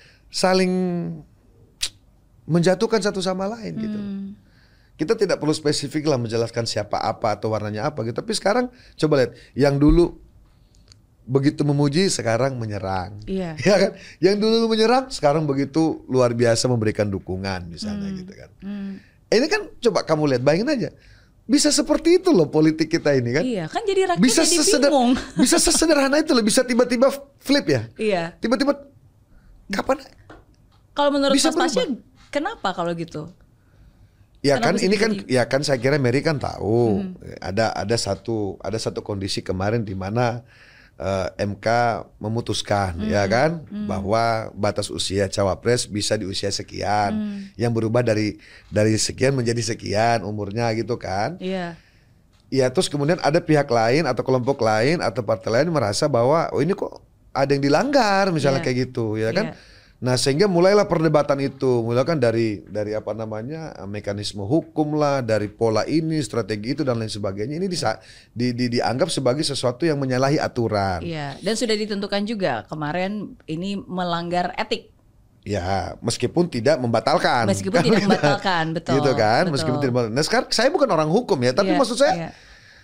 menjatuhkan satu sama lain gitu. Kita tidak perlu spesifik lah menjelaskan siapa apa atau warnanya apa gitu. Tapi sekarang coba lihat, yang dulu begitu memuji sekarang menyerang. Ya kan? Yang dulu menyerang sekarang begitu luar biasa memberikan dukungan misalnya gitu kan. Ini kan coba kamu lihat, bayangin aja. Bisa seperti itu loh politik kita ini kan. Iya, kan jadi rakyat jadi bingung. Bisa sesederhana itu loh, bisa tiba-tiba flip ya. Iya. Tiba-tiba kapan? Kalau menurut Mas Pasya, kenapa kalau gitu? Ya kenapa kan ini kan ya kan saya kira Mary kan tahu ada satu kondisi kemarin di mana MK memutuskan ya kan bahwa batas usia cawapres bisa di usia sekian yang berubah dari sekian menjadi sekian umurnya gitu kan. Iya. Ya terus kemudian ada pihak lain atau kelompok lain atau partai lain merasa bahwa oh ini kok ada yang dilanggar misalnya kayak gitu ya kan. Nah sehingga mulailah perdebatan itu, mulai kan dari apa namanya mekanisme hukum lah, dari pola ini, strategi itu dan lain sebagainya. Ini dianggap sebagai sesuatu yang menyalahi aturan. Iya, dan sudah ditentukan juga kemarin ini melanggar etik. Ya, meskipun tidak membatalkan. Meskipun tidak membatalkan, betul. Gitu kan, betul. meskipun tidak membatalkan. Nah sekarang saya bukan orang hukum ya, tapi maksud saya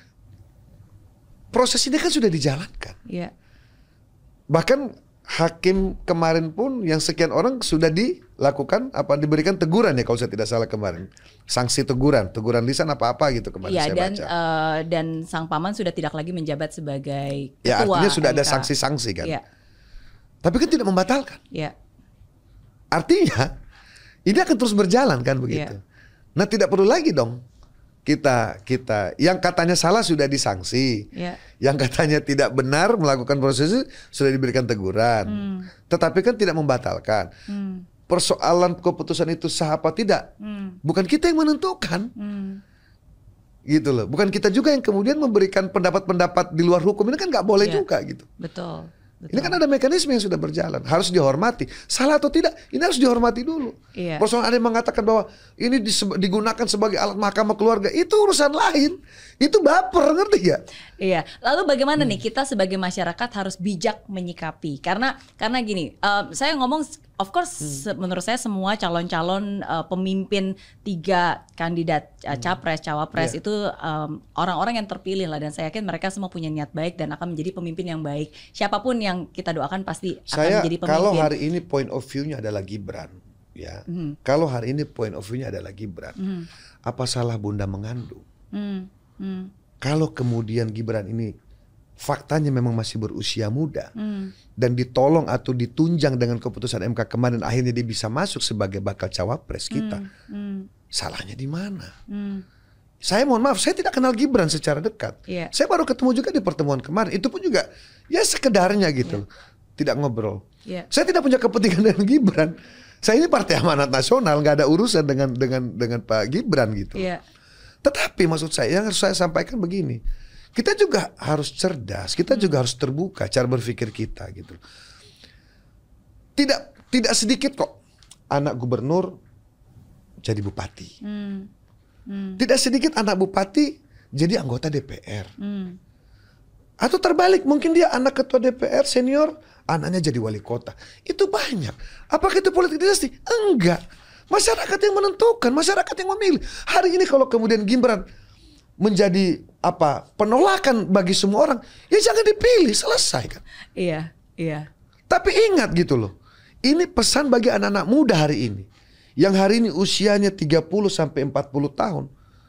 proses ini kan sudah dijalankan. Iya. Bahkan hakim kemarin pun yang sekian orang sudah dilakukan diberikan teguran ya kalau saya tidak salah kemarin, sanksi teguran lisan apa gitu kemarin saya baca. Dan sang paman sudah tidak lagi menjabat sebagai ketua. Ya artinya sudah MK. ada sanksi-sanksi kan. Ya. Tapi kan tidak membatalkan. Ya. Artinya ini akan terus berjalan kan begitu. Ya. Nah tidak perlu lagi dong kita yang katanya salah sudah disanksi, yang katanya tidak benar melakukan proses itu sudah diberikan teguran, tetapi kan tidak membatalkan. Persoalan keputusan itu sah apa tidak, bukan kita yang menentukan, gitu loh. Bukan kita juga yang kemudian memberikan pendapat-pendapat di luar hukum, ini kan nggak boleh juga gitu. Betul. Ini kan ada mekanisme yang sudah berjalan, harus dihormati. Salah atau tidak, ini harus dihormati dulu. Persoalan ada yang mengatakan bahwa ini digunakan sebagai alat mahkamah keluarga, itu urusan lain. Itu baper, ngerti gak? Iya. Lalu bagaimana nih kita sebagai masyarakat harus bijak menyikapi? Karena gini, saya ngomong, of course, menurut saya semua calon-calon pemimpin 3 kandidat capres, cawapres itu orang-orang yang terpilih lah, dan saya yakin mereka semua punya niat baik dan akan menjadi pemimpin yang baik. Siapapun yang kita doakan pasti akan menjadi pemimpin. Kalau hari ini point of view-nya adalah Gibran, ya. Kalau hari ini point of view-nya adalah Gibran, apa salah Bunda mengandung? Kalau kemudian Gibran ini faktanya memang masih berusia muda dan ditolong atau ditunjang dengan keputusan MK kemarin, akhirnya dia bisa masuk sebagai bakal cawapres kita, salahnya di mana? Saya mohon maaf, saya tidak kenal Gibran secara dekat. Saya baru ketemu juga di pertemuan kemarin, itu pun juga ya sekedarnya gitu, tidak ngobrol. Saya tidak punya kepentingan dengan Gibran. Saya ini Partai Amanat Nasional, nggak ada urusan dengan Pak Gibran gitu. Tetapi maksud saya yang harus saya sampaikan begini, kita juga harus cerdas, kita juga harus terbuka cara berpikir kita gitu. Tidak sedikit kok anak gubernur jadi bupati. Tidak sedikit anak bupati jadi anggota DPR. Atau terbalik, mungkin dia anak ketua DPR senior, anaknya jadi wali kota. Itu banyak. Apakah itu politik dinasti? Enggak. Masyarakat yang menentukan, masyarakat yang memilih. Hari ini kalau kemudian Gibran menjadi penolakan bagi semua orang, ya jangan dipilih, selesai kan. Iya. Tapi ingat gitu loh, ini pesan bagi anak-anak muda hari ini, yang hari ini usianya 30 sampai 40 tahun.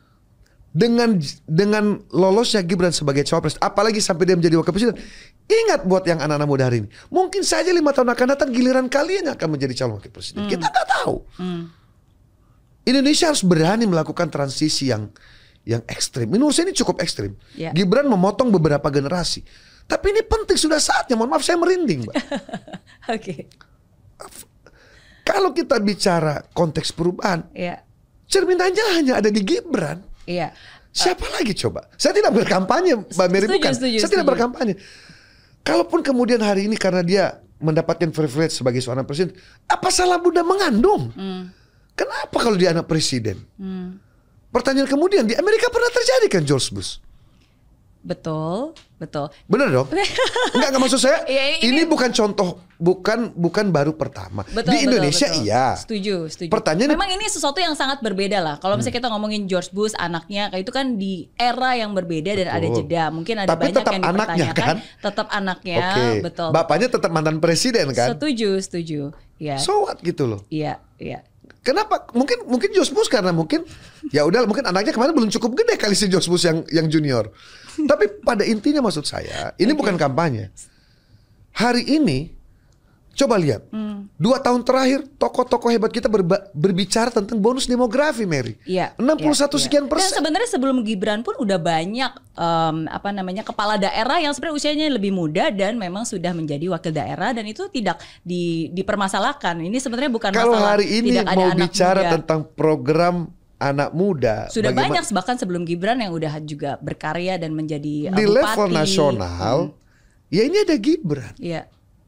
Dengan lolosnya Gibran sebagai cawapres, apalagi sampai dia menjadi wakil presiden, ingat buat yang anak-anak muda hari ini, mungkin saja 5 tahun akan datang giliran kalian yang akan menjadi calon wakil presiden. Kita nggak tahu. Indonesia harus berani melakukan transisi yang ekstrim. Menurut saya ini cukup ekstrim. Gibran memotong beberapa generasi, tapi ini penting, sudah saatnya. Mohon maaf saya merinding, Mbak. Kalau kita bicara konteks perubahan, cerminannya hanya ada di Gibran. Siapa lagi coba? Saya tidak berkampanye, Mbak Mary, bukan. Saya tidak berkampanye. Kalaupun kemudian hari ini karena dia mendapatkan privilege sebagai seorang presiden, apa salah Bunda mengandung? Kenapa kalau dia anak presiden? Pertanyaan kemudian, di Amerika pernah terjadi kan George Bush? Betul. Benar dong? Enggak maksud saya. Ini bukan contoh, bukan baru pertama. Di Indonesia betul. Iya. Setuju. Pertanyaan memang ini sesuatu yang sangat berbeda lah. Kalau misalnya kita ngomongin George Bush anaknya, itu kan di era yang berbeda dan ada jeda. Mungkin ada tapi banyak yang anaknya, dipertanyakan. kan? Tetap anaknya, betul. Bapaknya tetap mantan presiden kan? Setuju. So what gitu loh? Iya. Kenapa? Mungkin Josmus karena mungkin ya udah mungkin anaknya kemarin belum cukup gede kali si Josmus yang junior. Tapi pada intinya maksud saya ini bukan kampanye. Hari ini coba lihat 2 tahun terakhir tokoh-tokoh hebat kita berbicara tentang bonus demografi, Mary. 61 sekian persen. Dan sebenarnya sebelum Gibran pun udah banyak kepala daerah yang sebenarnya usianya lebih muda dan memang sudah menjadi wakil daerah dan itu tidak dipermasalahkan. Ini sebenarnya bukan kalau masalah hari ini tidak ada mau anak bicara muda. tentang program anak muda. Sudah banyak bahkan sebelum Gibran yang udah juga berkarya dan menjadi di bupati. level nasional. Ya ini ada Gibran. Iya.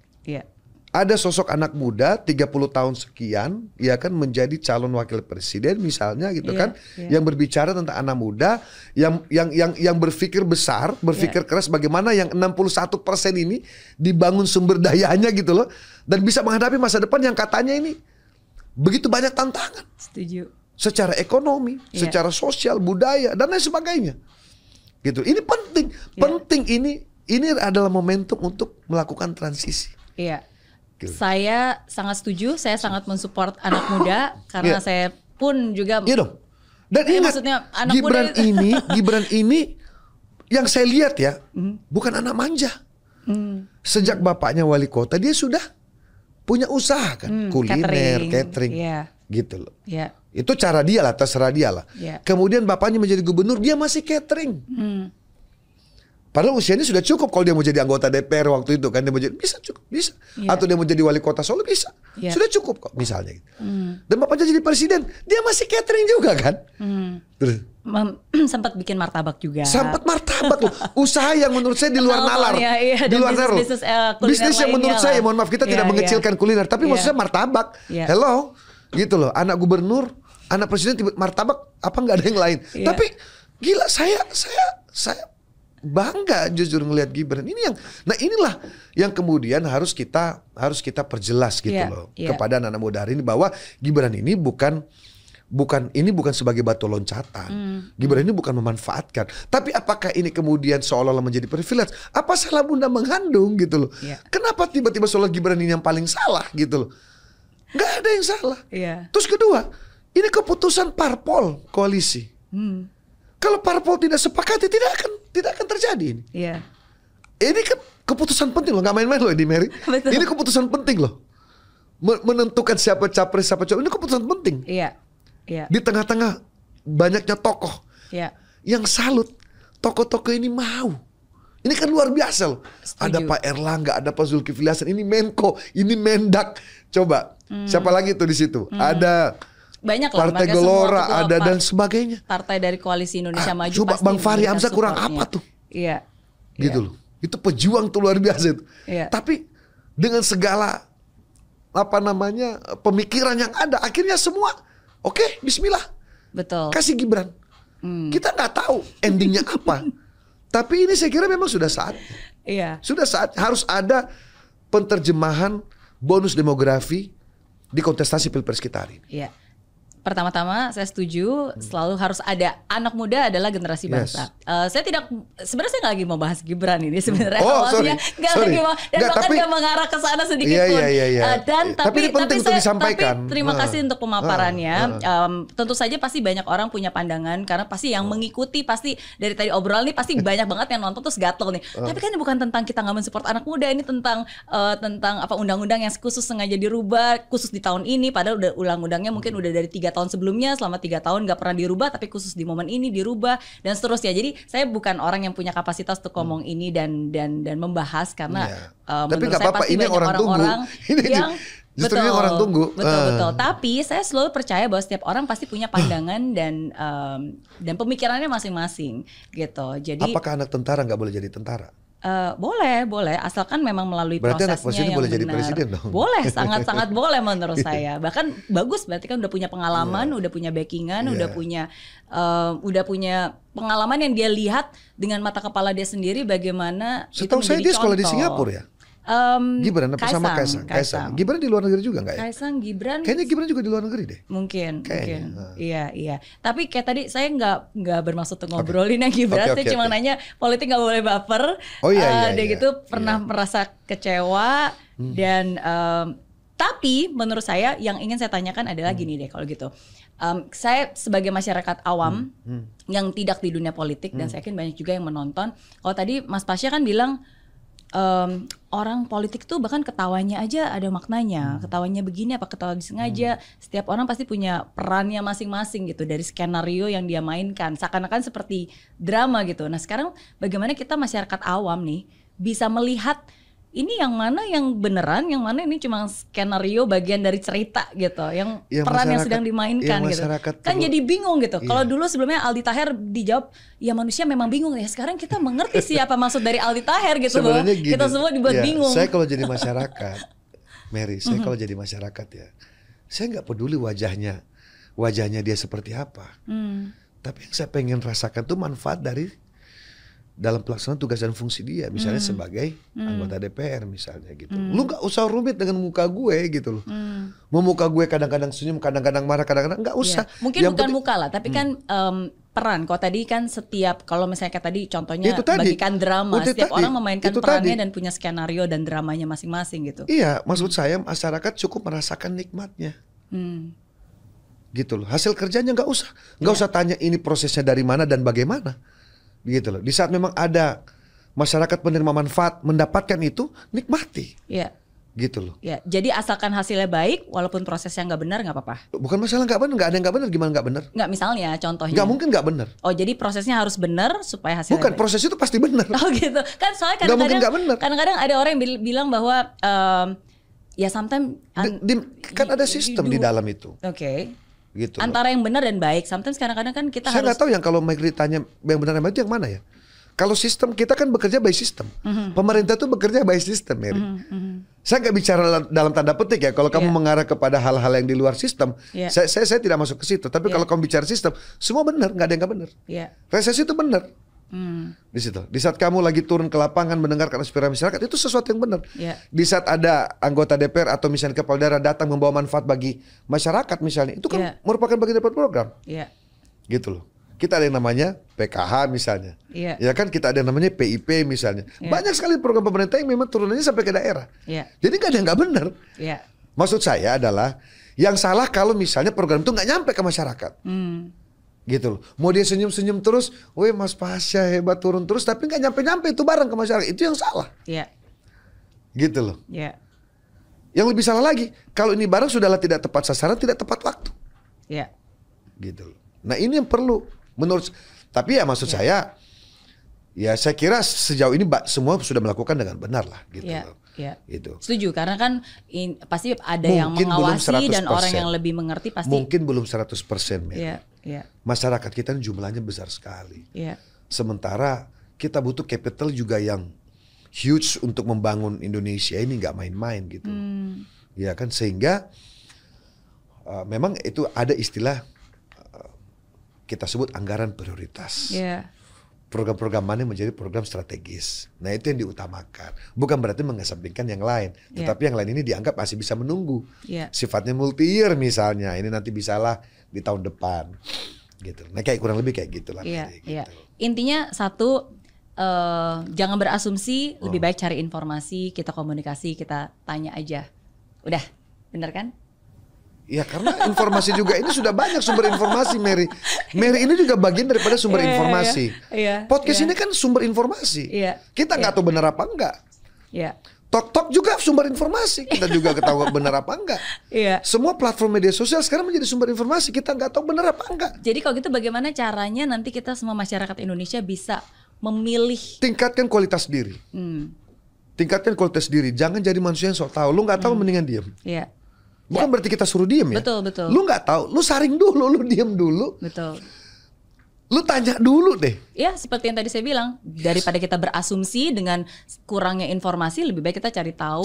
Ada sosok anak muda 30 tahun sekian ya kan menjadi calon wakil presiden misalnya gitu kan yang berbicara tentang anak muda yang berpikir besar, berpikir keras bagaimana yang 61% ini dibangun sumber dayanya gitu loh dan bisa menghadapi masa depan yang katanya ini begitu banyak tantangan. Setuju. Secara ekonomi, secara sosial, budaya dan lain sebagainya. Gitu. Ini penting. Penting ini adalah momentum untuk melakukan transisi. Iya. Saya sangat setuju, saya sangat mensupport anak muda karena saya pun juga. Iya dong. Dan ingat, maksudnya anak Gibran ini yang saya lihat ya, bukan anak manja. Sejak bapaknya wali kota dia sudah punya usaha kan, kuliner, catering, gitu loh. Itu cara dia lah, terserah dia lah. Kemudian bapaknya menjadi gubernur, dia masih catering. Padahal usianya sudah cukup kalau dia mau jadi anggota DPR waktu itu kan dia mau jadi bisa cukup bisa atau dia mau jadi wali kota Solo bisa sudah cukup kok misalnya. Dan bapaknya jadi presiden dia masih catering juga kan. Terus sempat bikin martabak juga. Sempat martabak loh. Usaha yang menurut saya di luar nalar. Di luar nalar. Bisnis yang menurut saya mohon maaf kita tidak mengecilkan kuliner tapi maksud saya martabak. Hello gitu loh anak gubernur anak presiden martabak apa nggak ada yang lain. Tapi gila saya bangga justru ngelihat Gibran ini inilah yang kemudian harus kita perjelas gitu loh kepada anak-anak muda hari ini bahwa Gibran ini bukan sebagai batu loncatan. Gibran ini bukan memanfaatkan. Tapi apakah ini kemudian seolah-olah menjadi privilege? Apa salah Bunda mengandung gitu loh? Kenapa tiba-tiba seolah Gibran ini yang paling salah gitu loh? Nggak ada yang salah. Terus kedua, ini keputusan parpol koalisi. Kalau parpol tidak sepakati tidak akan terjadi ini. Ini kan keputusan penting loh, nggak main-main loh ini Mary. Ini keputusan penting loh. Menentukan siapa capres, siapa cawapres, ini keputusan penting. Di tengah-tengah banyaknya tokoh yang salut, tokoh-tokoh ini mau. Ini kan luar biasa loh. Ada Pak Erlangga, ada Pak Zulkifli Hasan, ini Menko, ini Mendak. Coba, siapa lagi tuh di situ? Ada banyak lah, Partai Gelora ada dan sebagainya. Partai dari Koalisi Indonesia Maju. Coba Bang Fahri Hamzah kurang apa tuh? Gitu loh. Itu pejuang tuh luar biasa itu. Tapi dengan segala pemikiran yang ada, akhirnya semua oke, bismillah. Betul. Kasih Gibran. Kita nggak tahu endingnya apa. Tapi ini saya kira memang sudah saatnya. Sudah saat harus ada penterjemahan bonus demografi di kontestasi Pilpres kita hari ini. Pertama-tama saya setuju selalu harus ada anak muda adalah generasi bangsa. Saya sebenarnya saya nggak lagi mau bahas Gibran ini sebenarnya awalnya nggak lagi mau dan bahkan nggak mengarah ke sana sedikit pun. Dan tapi penting untuk disampaikan. Tapi terima kasih untuk pemaparannya. Tentu saja pasti banyak orang punya pandangan karena pasti yang mengikuti pasti dari tadi obrolan ini pasti banyak banget yang nonton terus gatel nih. Tapi kan ini bukan tentang kita nggak mensupport anak muda, ini tentang apa undang-undang yang khusus sengaja dirubah khusus di tahun ini padahal udah undang-undangnya mungkin udah dari 3 tahun sebelumnya selama 3 tahun nggak pernah dirubah tapi khusus di momen ini dirubah dan seterusnya. Jadi saya bukan orang yang punya kapasitas untuk ngomong ini dan membahas karena tapi menurut saya apa-apa, pasti ini banyak orang orang-orang yang justru ini orang tunggu. Betul. Tapi saya selalu percaya bahwa setiap orang pasti punya pandangan dan pemikirannya masing-masing gitu. Jadi apakah anak tentara nggak boleh jadi tentara? Boleh, asalkan memang melalui berarti prosesnya yang boleh benar. Jadi presiden dong. Boleh, sangat-sangat boleh menurut saya. Bahkan bagus, berarti kan udah punya pengalaman, udah punya backingan, udah punya pengalaman yang dia lihat dengan mata kepala dia sendiri bagaimana. Setahu saya dia sekolah di Singapura ya. Gibran sama Kaisang. Gibran di luar negeri juga nggak ya? Kaisang, Gibran. Kayaknya Gibran juga di luar negeri deh. Mungkin. Iya. Tapi kayak tadi saya nggak bermaksud untuk ngobrolin yang Gibran. Saya cuma nanya politik nggak boleh baper. Oh iya. Dia gitu pernah merasa kecewa dan Tapi menurut saya yang ingin saya tanyakan adalah gini deh kalau gitu. Saya sebagai masyarakat awam yang tidak di dunia politik dan saya yakin banyak juga yang menonton. Kalau tadi Mas Pasya kan bilang orang politik tuh bahkan ketawanya aja ada maknanya. Ketawanya begini apa ketawa disengaja. Setiap orang pasti punya perannya masing-masing gitu dari skenario yang dia mainkan. Seakan-akan seperti drama gitu. Nah sekarang bagaimana kita masyarakat awam nih bisa melihat ini yang mana yang beneran, yang mana ini cuma skenario bagian dari cerita gitu, yang peran yang sedang dimainkan gitu. Kan jadi bingung gitu. Kalau dulu sebelumnya Aldi Taher dijawab, ya manusia memang bingung ya. Sekarang kita mengerti sih apa maksud dari Aldi Taher gitu loh. Kita semua dibuat bingung. Saya kalau jadi masyarakat, Mary, saya kalau jadi masyarakat ya, saya nggak peduli wajahnya dia seperti apa. Tapi yang saya pengen rasakan tuh manfaat dari dalam pelaksanaan tugas dan fungsi dia, misalnya sebagai anggota DPR misalnya gitu. Lu nggak usah rumit dengan muka gue gitu loh. Mau muka gue kadang-kadang senyum, kadang-kadang marah, kadang-kadang nggak usah. Mungkin yang bukan muka lah, tapi kan peran. Kalau tadi kan setiap, kalau misalnya kayak tadi contohnya bagikan drama, setiap orang memainkan perannya dan punya skenario dan dramanya masing-masing gitu. Iya, maksud saya masyarakat cukup merasakan nikmatnya. Gitu loh. Hasil kerjanya nggak usah tanya ini prosesnya dari mana dan bagaimana. Gitu loh. Di saat memang ada masyarakat penerima manfaat mendapatkan itu, nikmati. Iya. Gitu loh. Ya, jadi asalkan hasilnya baik, walaupun prosesnya nggak benar nggak apa-apa. Bukan masalah nggak benar, nggak ada yang nggak benar. Gimana nggak benar? Nggak, misalnya contohnya. Nggak mungkin nggak benar. Oh, jadi prosesnya harus benar supaya hasilnya bukan, baik. proses itu pasti benar. Oh gitu. Kan soalnya kadang-kadang ada orang yang bilang bahwa ya sometimes kan ada sistem di dalam itu. Oke. Gitu antara yang benar dan baik. Sometimes kadang-kadang kan kita saya nggak tahu yang kalau Mike ditanya yang benar dan baik itu yang mana ya. Kalau sistem kita kan bekerja by sistem. Pemerintah tuh bekerja by sistem, Mary. Saya nggak bicara dalam tanda petik ya. Kalau kamu mengarah kepada hal-hal yang di luar sistem, saya tidak masuk ke situ. Tapi kalau kamu bicara sistem, semua benar, nggak ada yang nggak benar. Resesi itu benar. Di situ. Di saat kamu lagi turun ke lapangan mendengarkan aspirasi masyarakat, itu sesuatu yang benar. Di saat ada anggota DPR atau misalnya kepala daerah datang membawa manfaat bagi masyarakat misalnya, itu kan merupakan bagian dari program. Gitu loh. Kita ada yang namanya PKH misalnya. Ya kan, kita ada yang namanya PIP misalnya. Banyak sekali program pemerintah yang memang turunannya sampai ke daerah. Jadi nggak ada yang nggak benar. Maksud saya adalah yang salah kalau misalnya program itu nggak nyampe ke masyarakat. Gitu loh. Mau dia senyum-senyum terus, weh Mas Pasya hebat turun terus, tapi nggak nyampe-nyampe itu barang ke masyarakat. Itu yang salah. Gitu loh. Yang lebih salah lagi, kalau ini barang sudahlah tidak tepat sasaran, tidak tepat waktu. Gitu loh. Nah ini yang perlu menurut, tapi ya maksud saya, ya saya kira sejauh ini semua sudah melakukan dengan benar lah. Gitu loh. Gitu. Setuju, karena kan pasti ada yang mengawasi dan orang yang lebih mengerti pasti. Mungkin belum 100%. Masyarakat kita jumlahnya besar sekali. Sementara kita butuh capital juga yang huge untuk membangun Indonesia ini, nggak main-main gitu. Ya kan, sehingga memang itu ada istilah kita sebut anggaran prioritas. Program-program mana menjadi program strategis. Nah itu yang diutamakan. Bukan berarti mengesampingkan yang lain. Tetapi yang lain ini dianggap masih bisa menunggu. Sifatnya multi-year misalnya. Ini nanti bisalah di tahun depan. Gitu. Nah kayak kurang lebih kayak gitulah. Gitu. Intinya satu, jangan berasumsi. Lebih baik cari informasi. Kita komunikasi, kita tanya aja. Udah, bener kan? Ya karena informasi juga ini sudah banyak sumber informasi, Mary. Mary ini juga bagian daripada sumber informasi. Podcast ini kan sumber informasi. Kita nggak tahu benar apa enggak. Tok-tok juga sumber informasi. Kita juga ketahui benar apa enggak. Semua platform media sosial sekarang menjadi sumber informasi. Kita nggak tahu benar apa enggak. Jadi kalau gitu bagaimana caranya nanti kita semua masyarakat Indonesia bisa memilih? Tingkatkan kualitas diri. Tingkatkan kualitas diri. Jangan jadi manusia yang sok tahu. Lu nggak tahu mendingan diam. Bukan berarti kita suruh diem ya. Betul. Lu nggak tahu, lu saring dulu, lu diem dulu. Betul. Lu tanya dulu deh. Ya seperti yang tadi saya bilang, daripada kita berasumsi dengan kurangnya informasi, lebih baik kita cari tahu,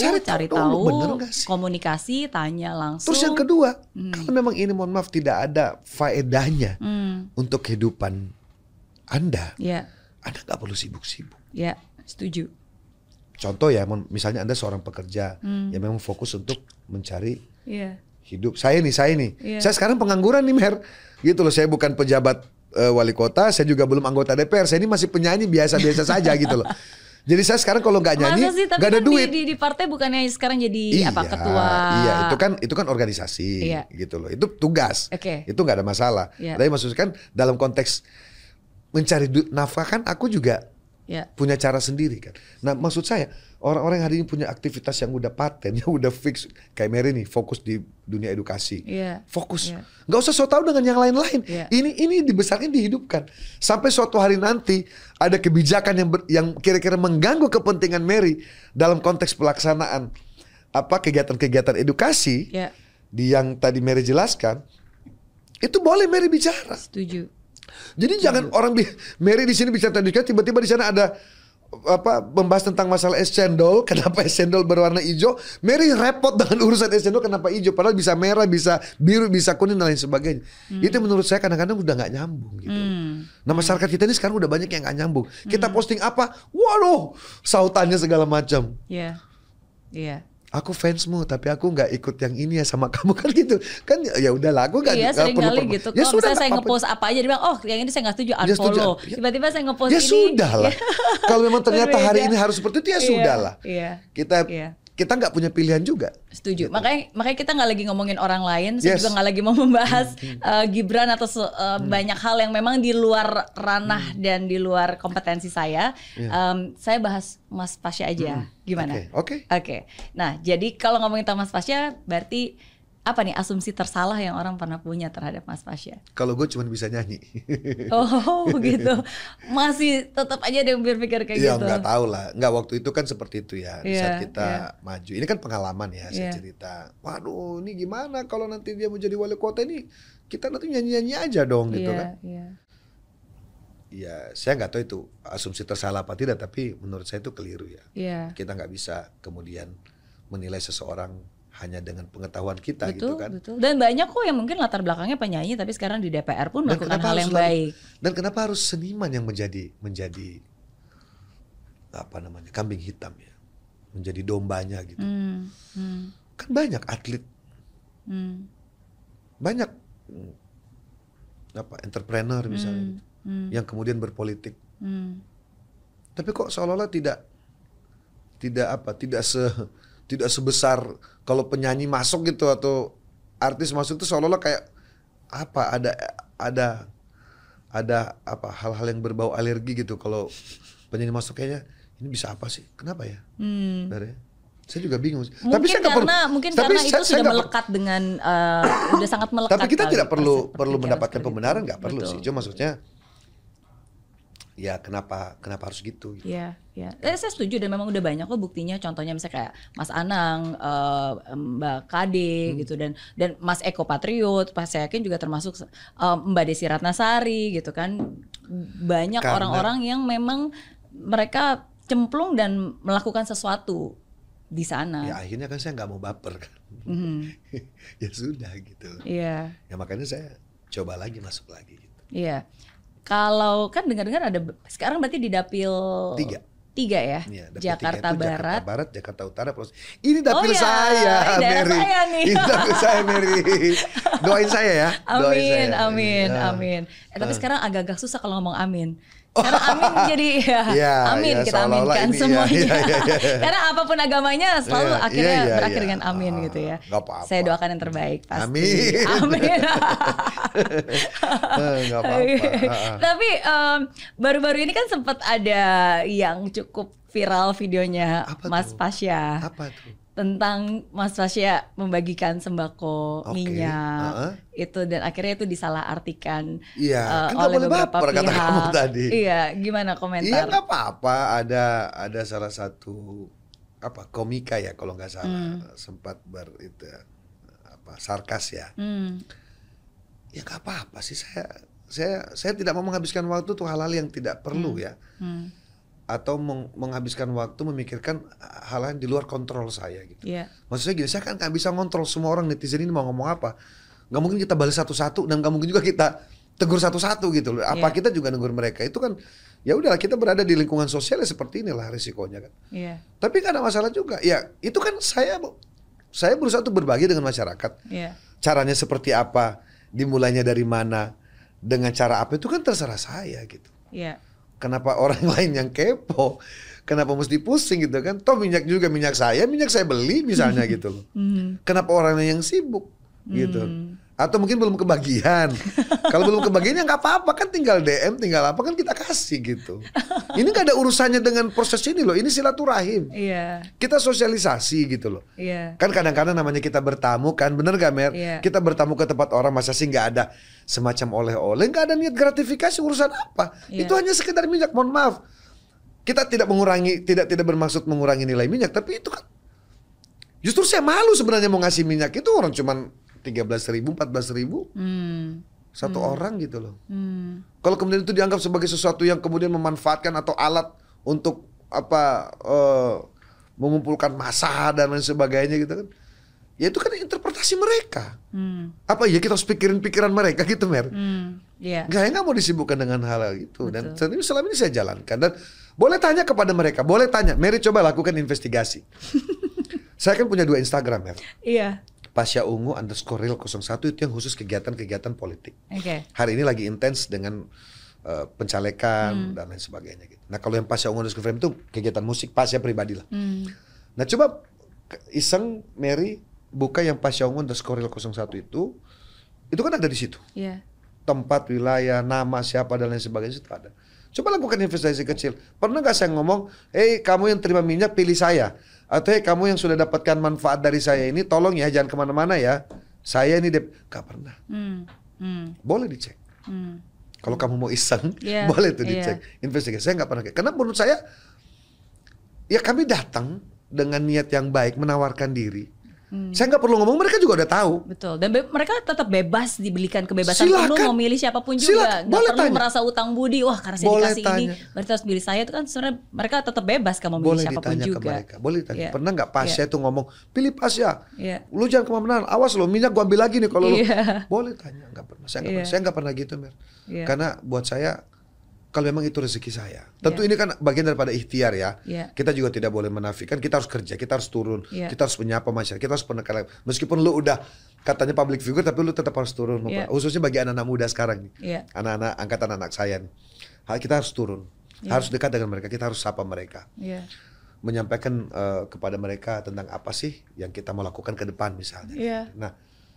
komunikasi, tanya langsung. Terus yang kedua, kalau memang ini mohon maaf tidak ada faedahnya untuk kehidupan Anda, Anda nggak perlu sibuk-sibuk. Setuju. Contoh ya, misalnya Anda seorang pekerja yang memang fokus untuk mencari hidup. Saya nih. Saya sekarang pengangguran nih, Mer. Gitu loh, saya bukan pejabat wali kota, saya juga belum anggota DPR. Saya ini masih penyanyi biasa-biasa saja gitu loh. Jadi saya sekarang kalau nggak nyanyi nggak ada kan duit. Di partai bukannya sekarang jadi ketua? Iya, itu kan organisasi gitu loh. Itu tugas. Itu nggak ada masalah. Tapi maksudnya kan dalam konteks mencari nafkah kan aku juga punya cara sendiri kan. Nah maksud saya orang-orang yang hari ini punya aktivitas yang udah paten, yang udah fix kayak Mary nih, fokus di dunia edukasi, fokus, nggak usah so tau dengan yang lain-lain. Ini dibesarkan, dihidupkan sampai suatu hari nanti ada kebijakan yang kira-kira mengganggu kepentingan Mary dalam konteks pelaksanaan kegiatan-kegiatan edukasi di yang tadi Mary jelaskan, itu boleh Mary bicara. Setuju. Jadi jangan orang Mary di sini bicara tentang tiba-tiba di sana ada membahas tentang masalah es cendol, kenapa es cendol berwarna hijau, Mary repot dengan urusan es cendol kenapa hijau, padahal bisa merah, bisa biru, bisa kuning dan lain sebagainya. Itu menurut saya kadang-kadang udah nggak nyambung gitu. Nah masyarakat kita ini sekarang udah banyak yang nggak nyambung. Kita posting apa, waduh, sautannya segala macam. Iya. Aku fansmu tapi aku nggak ikut yang ini ya sama kamu kan gitu kan, ya udahlah aku nggak sering kali gitu. Kalau misalnya saya ngepost apa aja dia bilang yang ini saya nggak setuju, unfollow. Tiba-tiba saya ngepost ini. Sudah lah. Kalau memang ternyata hari ini harus seperti itu ya sudah lah. Kita nggak punya pilihan juga. Setuju. Gitu. Makanya kita nggak lagi ngomongin orang lain. Saya juga nggak lagi mau membahas Gibran atau banyak hal yang memang di luar ranah dan di luar kompetensi saya. Saya bahas Mas Pasya aja. Gimana? Oke. Nah, jadi kalau ngomongin tentang Mas Pasya, berarti apa nih asumsi tersalah yang orang pernah punya terhadap Mas Pasya? Kalau gue cuma bisa nyanyi. Gitu. Masih tetap aja ada yang berpikir kayak gitu. Ya nggak tahu lah. Nggak, waktu itu kan seperti itu ya. Di saat kita maju. Ini kan pengalaman ya, saya cerita. Waduh, ini gimana kalau nanti dia mau jadi wali kota ini, kita nanti nyanyi-nyanyi aja dong gitu kan. Ya, saya nggak tahu itu asumsi tersalah apa tidak, tapi menurut saya itu keliru ya. Kita nggak bisa kemudian menilai seseorang hanya dengan pengetahuan kita. Gitu kan. Betul. Dan banyak kok yang mungkin latar belakangnya penyanyi tapi sekarang di DPR pun melakukan hal yang baik. Dan kenapa harus seniman yang menjadi kambing hitam ya, menjadi dombanya gitu. Kan banyak atlet, banyak entrepreneur misalnya yang kemudian berpolitik. Tapi kok seolah-olah tidak sebesar kalau penyanyi masuk gitu atau artis masuk itu seolah-olah kayak ada hal-hal yang berbau alergi gitu kalau penyanyi masuk, kayaknya ini bisa apa sih, kenapa ya? Saya juga bingung. Mungkin karena itu sudah melekat dengan udah sangat melekat. Tapi kita tidak perlu mendapatkan pembenaran, nggak perlu sih. Cuma maksudnya ya kenapa harus gitu? Iya. Saya setuju dan memang udah banyak kok buktinya. Contohnya misalnya kayak Mas Anang, Mbak Kade gitu dan Mas Eko Patriot, saya yakin juga termasuk Mbak Desi Ratnasari gitu kan. Banyak orang-orang yang memang mereka cemplung dan melakukan sesuatu di sana. Ya akhirnya kan saya nggak mau baper kan. Ya sudah gitu. Iya. Ya makanya saya coba lagi masuk lagi gitu. Iya. Kalau kan dengar-dengar ada sekarang berarti di dapil 3 ya, Jakarta Barat, Jakarta Utara, ini dapil saya, Mary. Ini dapil saya, Mary. Doain saya ya. Amin. Tapi sekarang agak-agak susah kalau ngomong amin. Karena amin jadi amin kita aminkan semuanya. Karena apapun agamanya selalu akhirnya berakhir dengan amin gitu ya. Apa-apa. Saya doakan yang terbaik pasti. Amin. Gak apa-apa. Tapi baru-baru ini kan sempat ada yang cukup viral videonya Mas Pasya. Apa tuh? Tentang Mas Pasya membagikan sembako minyak itu dan akhirnya itu disalahartikan oleh beberapa pihak. Kata kamu tadi. Iya, gimana komentar? Iya nggak apa-apa. Ada salah satu komika ya kalau nggak salah sempat sarkas ya. Ya nggak apa-apa sih, saya tidak mau menghabiskan waktu tuh hal-hal yang tidak perlu ya. Atau menghabiskan waktu memikirkan hal-hal yang di luar kontrol saya gitu. Maksudnya gini, saya kan nggak bisa ngontrol semua orang netizen ini mau ngomong apa. Nggak mungkin kita balas satu-satu dan nggak mungkin juga kita tegur satu-satu gitu loh. Apa kita juga negur mereka, itu kan ya udahlah, kita berada di lingkungan sosial ya seperti inilah risikonya kan. Tapi nggak ada masalah juga. Ya itu kan saya berusaha untuk berbagi dengan masyarakat. Caranya seperti apa, dimulainya dari mana, dengan cara apa itu kan terserah saya gitu. Kenapa orang lain yang kepo? Kenapa mesti pusing gitu kan? Toh minyak saya beli misalnya gitu loh. Kenapa orangnya yang sibuk gitu? Atau mungkin belum kebagian. Kalau belum kebagian ya nggak apa-apa kan, tinggal DM, tinggal apa kan kita kasih gitu. Ini nggak ada urusannya dengan proses ini loh. Ini silaturahim. Kita sosialisasi gitu loh. Kan kadang-kadang namanya kita bertamu kan, bener gak Mer? Kita bertamu ke tempat orang, masa sih nggak ada semacam oleh-oleh, nggak ada niat gratifikasi, urusan apa? Itu hanya sekedar minyak. Mohon maaf, kita tidak bermaksud mengurangi nilai minyak, tapi itu kan justru saya malu sebenarnya mau ngasih minyak itu, orang cuman 13.000, 14.000 satu orang gitu loh. Kalau kemudian itu dianggap sebagai sesuatu yang kemudian memanfaatkan atau alat untuk mengumpulkan massa dan lain sebagainya gitu kan, ya itu kan interpretasi mereka. Apa ya kita harus pikirin pikiran mereka gitu Mer? Saya nggak mau disibukkan dengan hal itu. Dan selama ini saya jalankan. Dan boleh tanya kepada mereka, boleh tanya, Mary coba lakukan investigasi. Saya kan punya 2 Instagram Mer. Pasya Ungu _real01 itu yang khusus kegiatan-kegiatan politik. Hari ini lagi intens dengan pencalekan dan lain sebagainya gitu. Nah kalau yang Pasya Ungu _frame itu kegiatan musik Pasya pribadi lah. Nah coba iseng Mary buka yang Pasya Ungu _real01 itu kan ada di situ. Tempat, wilayah, nama siapa dan lain sebagainya itu ada. Coba lakukan investasi kecil. Pernah gak saya ngomong, kamu yang terima minyak pilih saya, atau kamu yang sudah dapatkan manfaat dari saya ini tolong ya jangan kemana-mana ya, saya ini gak pernah. Boleh dicek. Kalau kamu mau iseng boleh tuh dicek. Investigasi. Saya gak pernah. Karena menurut saya ya kami datang dengan niat yang baik menawarkan diri. Saya nggak perlu ngomong, mereka juga udah tahu. Betul. Dan mereka tetap bebas, diberikan kebebasan penuh mau milih siapapun juga. Nggak perlu merasa utang budi. Wah karena saya dikasih ini berarti harus pilih saya. Itu kan sebenarnya mereka tetap bebas kan mau milih siapapun juga. Boleh ditanya. Pernah nggak Pasya itu ngomong pilih Pasya, lu jangan kemana-mana, awas lo minyak gua ambil lagi nih kalau lu. Boleh tanya. Nggak pernah. Saya nggak pernah gitu Mer. Karena buat saya kalau memang itu rezeki saya. Tentu ini kan bagian daripada ikhtiar ya. Kita juga tidak boleh menafikan, kita harus kerja, kita harus turun, kita harus menyapa masyarakat, kita harus penekan. Meskipun lu udah katanya public figure, tapi lu tetap harus turun. Khususnya bagi anak-anak muda sekarang nih. Anak-anak, angkatan anak saya nih. Kita harus turun, harus dekat dengan mereka, kita harus sapa mereka. Menyampaikan kepada mereka tentang apa sih yang kita mau lakukan ke depan misalnya. Nah,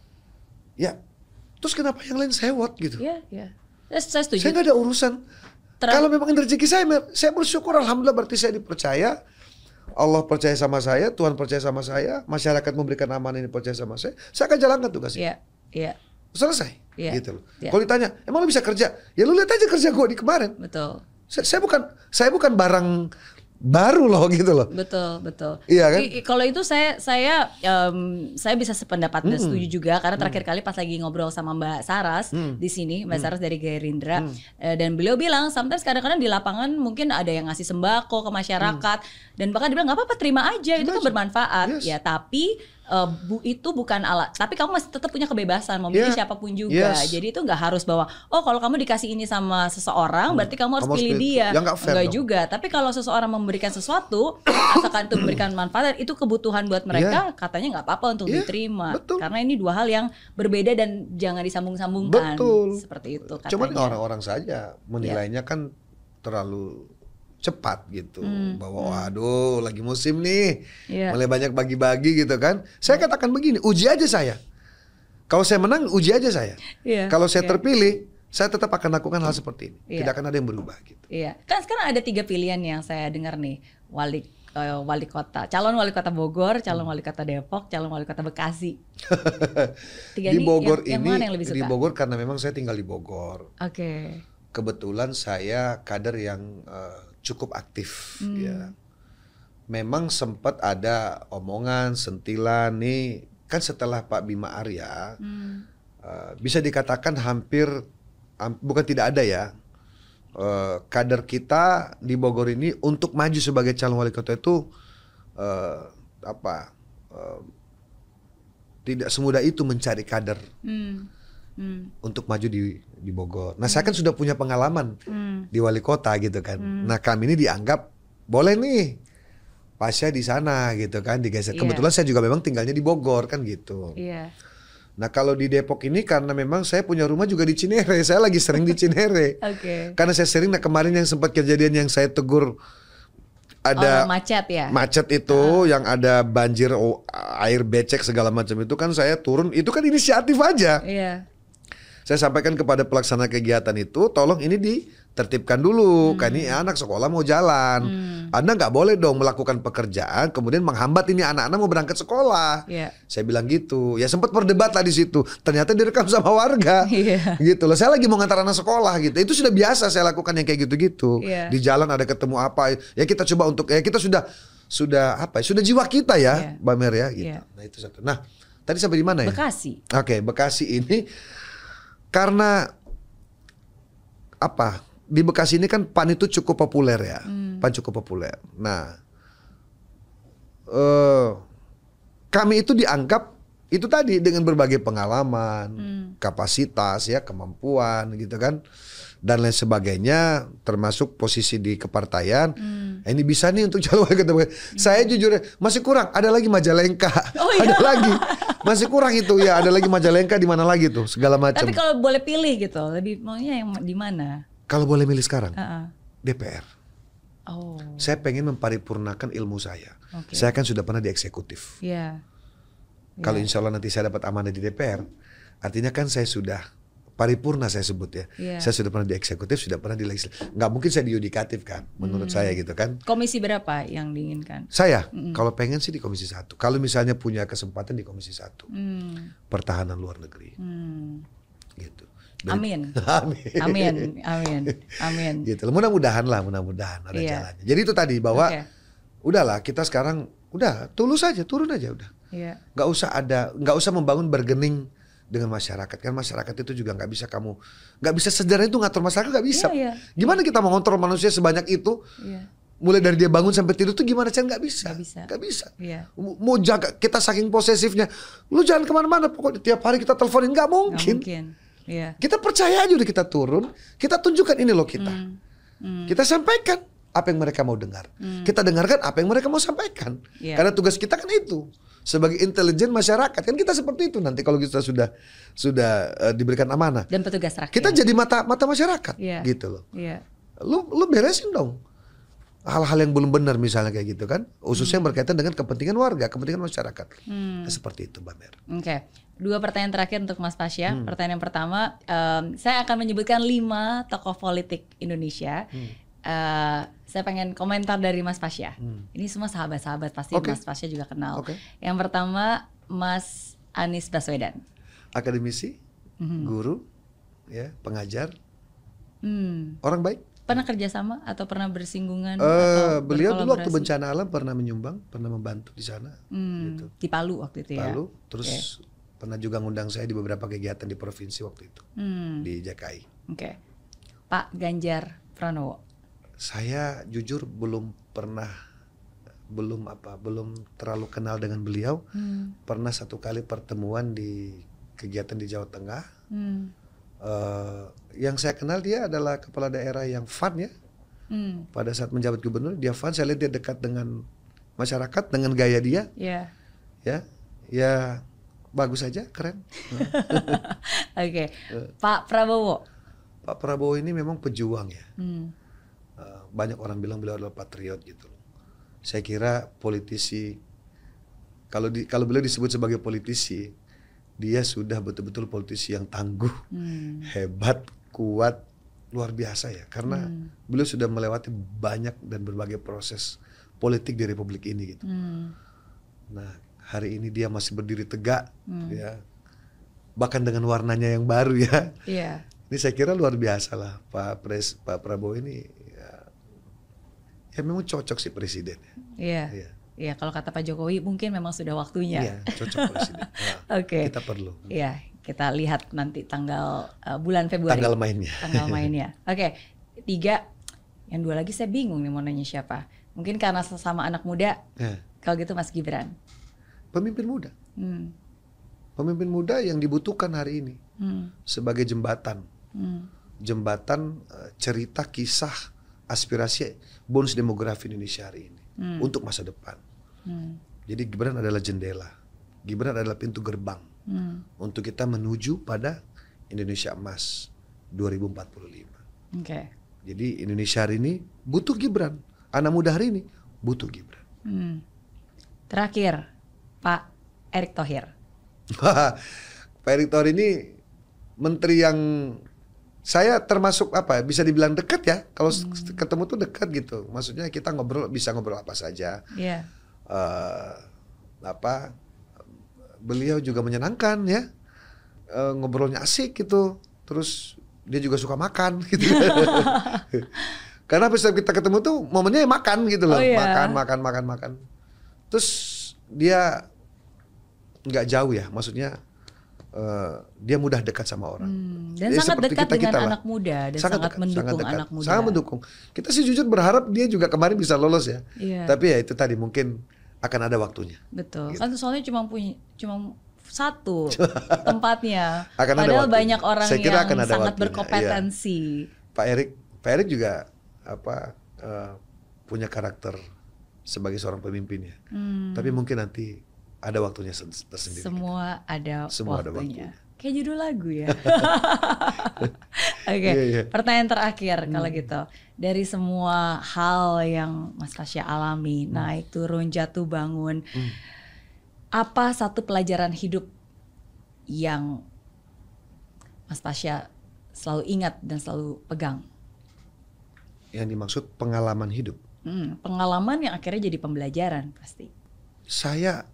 terus kenapa yang lain sewot gitu? Saya setuju. Saya nggak ada urusan. Kalau memang ini rezeki saya bersyukur, alhamdulillah, berarti saya dipercaya. Allah percaya sama saya, Tuhan percaya sama saya, masyarakat memberikan amanah ini percaya sama saya akan jalankan tugas ini. Selesai, gitu loh. Kalau ditanya, emang lu bisa kerja? Ya lu lihat aja kerja gue di kemarin. Betul. Saya bukan barang baru loh gitu loh. Betul. Iya kan? Kalau itu saya bisa sependapat dan setuju juga, karena terakhir kali pas lagi ngobrol sama Mbak Saras di sini, Mbak Saras dari Gerindra, dan beliau bilang sometimes kadang-kadang di lapangan mungkin ada yang ngasih sembako ke masyarakat, dan bahkan dia bilang nggak apa-apa, terima aja, itu kan bermanfaat. Ya tapi itu bukan alat, tapi kamu masih tetap punya kebebasan mau milih siapapun juga. Jadi itu nggak harus bahwa kalau kamu dikasih ini sama seseorang berarti kamu harus pilih dia. Enggak juga. Tapi kalau seseorang memberikan sesuatu, asalkan itu memberikan manfaat, itu kebutuhan buat mereka, katanya nggak apa-apa untuk diterima. Karena ini 2 hal yang berbeda dan jangan disambung-sambungkan. Seperti itu katanya. Cuman orang-orang saja menilainya kan terlalu cepat gitu, bahwa waduh lagi musim nih, mulai banyak bagi-bagi gitu kan. Saya katakan begini, uji aja saya. Kalau saya menang, uji aja saya. Kalau saya terpilih, saya tetap akan lakukan hal seperti ini. Tidak akan ada yang berubah gitu. Kan sekarang ada 3 pilihan yang saya dengar nih, wali kota, calon wali kota Bogor, calon wali kota Depok, calon wali kota Bekasi. Di Bogor yang mana yang lebih suka? Di Bogor karena memang saya tinggal di Bogor. Oke. Kebetulan saya kader yang cukup aktif ya. Memang sempat ada omongan sentilan nih kan setelah Pak Bima Arya, bisa dikatakan hampir bukan tidak ada ya, kader kita di Bogor ini untuk maju sebagai calon wali kota itu tidak semudah itu mencari kader untuk maju di Bogor. Nah saya kan sudah punya pengalaman di wali kota gitu kan. Nah kami ini dianggap boleh nih Pasya di sana gitu kan, digeser. Kebetulan saya juga memang tinggalnya di Bogor kan gitu. Nah kalau di Depok ini karena memang saya punya rumah juga di Cinere, saya lagi sering di Cinere. Karena saya sering, kemarin yang sempat kejadian yang saya tegur ada macet ya. Macet itu yang ada banjir, air becek segala macam itu kan saya turun, itu kan inisiatif aja. Iya. Saya sampaikan kepada pelaksana kegiatan itu, tolong ini ditertibkan dulu, kan ini anak sekolah mau jalan. Anda nggak boleh dong melakukan pekerjaan kemudian menghambat ini anak-anak mau berangkat sekolah. Saya bilang gitu. Ya sempat berdebat lah di situ. Ternyata direkam sama warga. Gitu loh. Saya lagi mau ngantar anak sekolah gitu. Itu sudah biasa saya lakukan yang kayak gitu-gitu. Di jalan ada ketemu apa, ya kita coba untuk kita sudah apa? Sudah jiwa kita ya, Mbak Mer ya gitu. Nah, itu satu. Nah, tadi sampai di mana ya? Bekasi. Oke, Bekasi ini karena apa? Di Bekasi ini kan PAN itu cukup populer ya. PAN cukup populer. Nah, kami itu dianggap itu tadi dengan berbagai pengalaman, kapasitas ya, kemampuan gitu kan, dan lain sebagainya, termasuk posisi di kepartaian. Ini bisa nih untuk calon wali kota. Saya jujur masih kurang. Ada lagi Majalengka. Ada lagi. Masih kurang itu ya. Ada lagi Majalengka, di mana lagi tuh segala macam. Tapi kalau boleh pilih gitu, lebih maunya yang di mana? Kalau boleh milih sekarang, DPR. Oh. Saya pengen memparipurnakan ilmu saya. Saya kan sudah pernah di eksekutif. Kalau insya Allah nanti saya dapat amanah di DPR, artinya kan saya sudah paripurna, saya sebut ya. Saya sudah pernah di eksekutif, sudah pernah di legislatif. Nggak mungkin saya di yudikatif kan, menurut saya gitu kan. Komisi berapa yang diinginkan? Saya, kalau pengen sih di Komisi 1. Kalau misalnya punya kesempatan di Komisi 1. Pertahanan luar negeri. Gitu. Amin. Amin. Gitu. Mudah-mudahan ada jalannya. Jadi itu tadi bahwa udahlah kita sekarang udah tulus aja, turun aja udah. Nggak usah membangun bergening dengan masyarakat, kan masyarakat itu juga nggak bisa sederhana itu ngatur masyarakat, nggak bisa. Gimana kita mau ngontrol manusia sebanyak itu? Mulai dari dia bangun sampai tidur tuh gimana nggak bisa. Mau jaga kita saking posesifnya, lu jangan kemana-mana, pokoknya tiap hari kita teleponin, nggak mungkin. Kita percaya aja udah kita turun, kita tunjukkan ini loh kita. Kita sampaikan apa yang mereka mau dengar. Kita dengarkan apa yang mereka mau sampaikan. Karena tugas kita kan itu. Sebagai intelijen masyarakat kan kita seperti itu nanti kalau kita sudah diberikan amanah. Dan petugas rakyat. Kita jadi mata masyarakat gitu loh. Lu beresin dong hal-hal yang belum benar misalnya kayak gitu kan. Khususnya yang berkaitan dengan kepentingan warga, kepentingan masyarakat. Seperti itu Mbak Mer. Oke. 2 pertanyaan terakhir untuk Mas Pasya. Pertanyaan yang pertama, saya akan menyebutkan 5 tokoh politik Indonesia. Saya pengen komentar dari Mas Pasya. Ini semua sahabat-sahabat pasti Mas Pasya juga kenal. Yang pertama Mas Anies Baswedan. Akademisi, guru, ya, pengajar, orang baik. Pernah kerjasama atau pernah bersinggungan? Beliau dulu waktu bencana alam pernah menyumbang, pernah membantu di sana. Gitu. Di Palu waktu itu ya. Palu, terus pernah juga ngundang saya di beberapa kegiatan di provinsi waktu itu di JKI. Pak Ganjar Pranowo. Saya jujur belum terlalu kenal dengan beliau. Pernah 1 kali pertemuan di kegiatan di Jawa Tengah. Yang saya kenal dia adalah kepala daerah yang fun ya. Pada saat menjabat gubernur dia fun. Saya lihat dia dekat dengan masyarakat dengan gaya dia. Ya bagus aja, keren. Pak Prabowo. Pak Prabowo ini memang pejuang ya. Banyak orang bilang beliau adalah patriot gitu. Saya kira politisi, kalau beliau disebut sebagai politisi, dia sudah betul-betul politisi yang tangguh, hebat, kuat, luar biasa ya. Karena beliau sudah melewati banyak dan berbagai proses politik di Republik ini gitu. Nah, hari ini dia masih berdiri tegak, ya, bahkan dengan warnanya yang baru ya. Ini saya kira luar biasa lah Pak Prabowo ini. Ya memang cocok sih presiden. Iya, kalau kata Pak Jokowi mungkin memang sudah waktunya. Iya, cocok presiden. Kita perlu. Iya, kita lihat nanti tanggal bulan Februari. Tanggal mainnya. 3, yang 2 lagi saya bingung nih mau nanya siapa. Mungkin karena sesama anak muda. Kalau gitu Mas Gibran. Pemimpin muda. Pemimpin muda yang dibutuhkan hari ini sebagai jembatan. Jembatan cerita, kisah, aspirasi bonus demografi Indonesia hari ini untuk masa depan. Jadi Gibran adalah jendela, Gibran adalah pintu gerbang untuk kita menuju pada Indonesia Emas 2045. Jadi Indonesia hari ini butuh Gibran, anak muda hari ini butuh Gibran. Terakhir, Pak Erick Thohir. Pak Erick Thohir ini menteri yang saya termasuk bisa dibilang dekat ya. Kalau ketemu tuh dekat gitu. Maksudnya kita bisa ngobrol apa saja. Yeah. Beliau juga menyenangkan ya. Ngobrolnya asik gitu. Terus dia juga suka makan gitu. Karena setiap kita ketemu tuh momennya makan gitu loh. Makan. Terus dia nggak jauh ya. Maksudnya dia mudah dekat sama orang. Dan sangat dekat dengan anak muda dan sangat mendukung anak muda. Sangat mendukung. Kita sih jujur berharap dia juga kemarin bisa lolos ya. Tapi ya itu tadi mungkin akan ada waktunya. Betul. Gitu. Kan soalnya cuma satu tempatnya. Padahal banyak orang yang sangat berkompetensi. Pak Erick juga punya karakter sebagai seorang pemimpin ya. Tapi mungkin nanti ada waktunya tersendiri. Semua ada waktunya. Kayak judul lagu ya. Oke, pertanyaan terakhir kalau gitu. Dari semua hal yang Mas Pasya alami, naik turun jatuh bangun, apa satu pelajaran hidup yang Mas Pasya selalu ingat dan selalu pegang? Yang dimaksud pengalaman hidup. Pengalaman yang akhirnya jadi pembelajaran pasti. Saya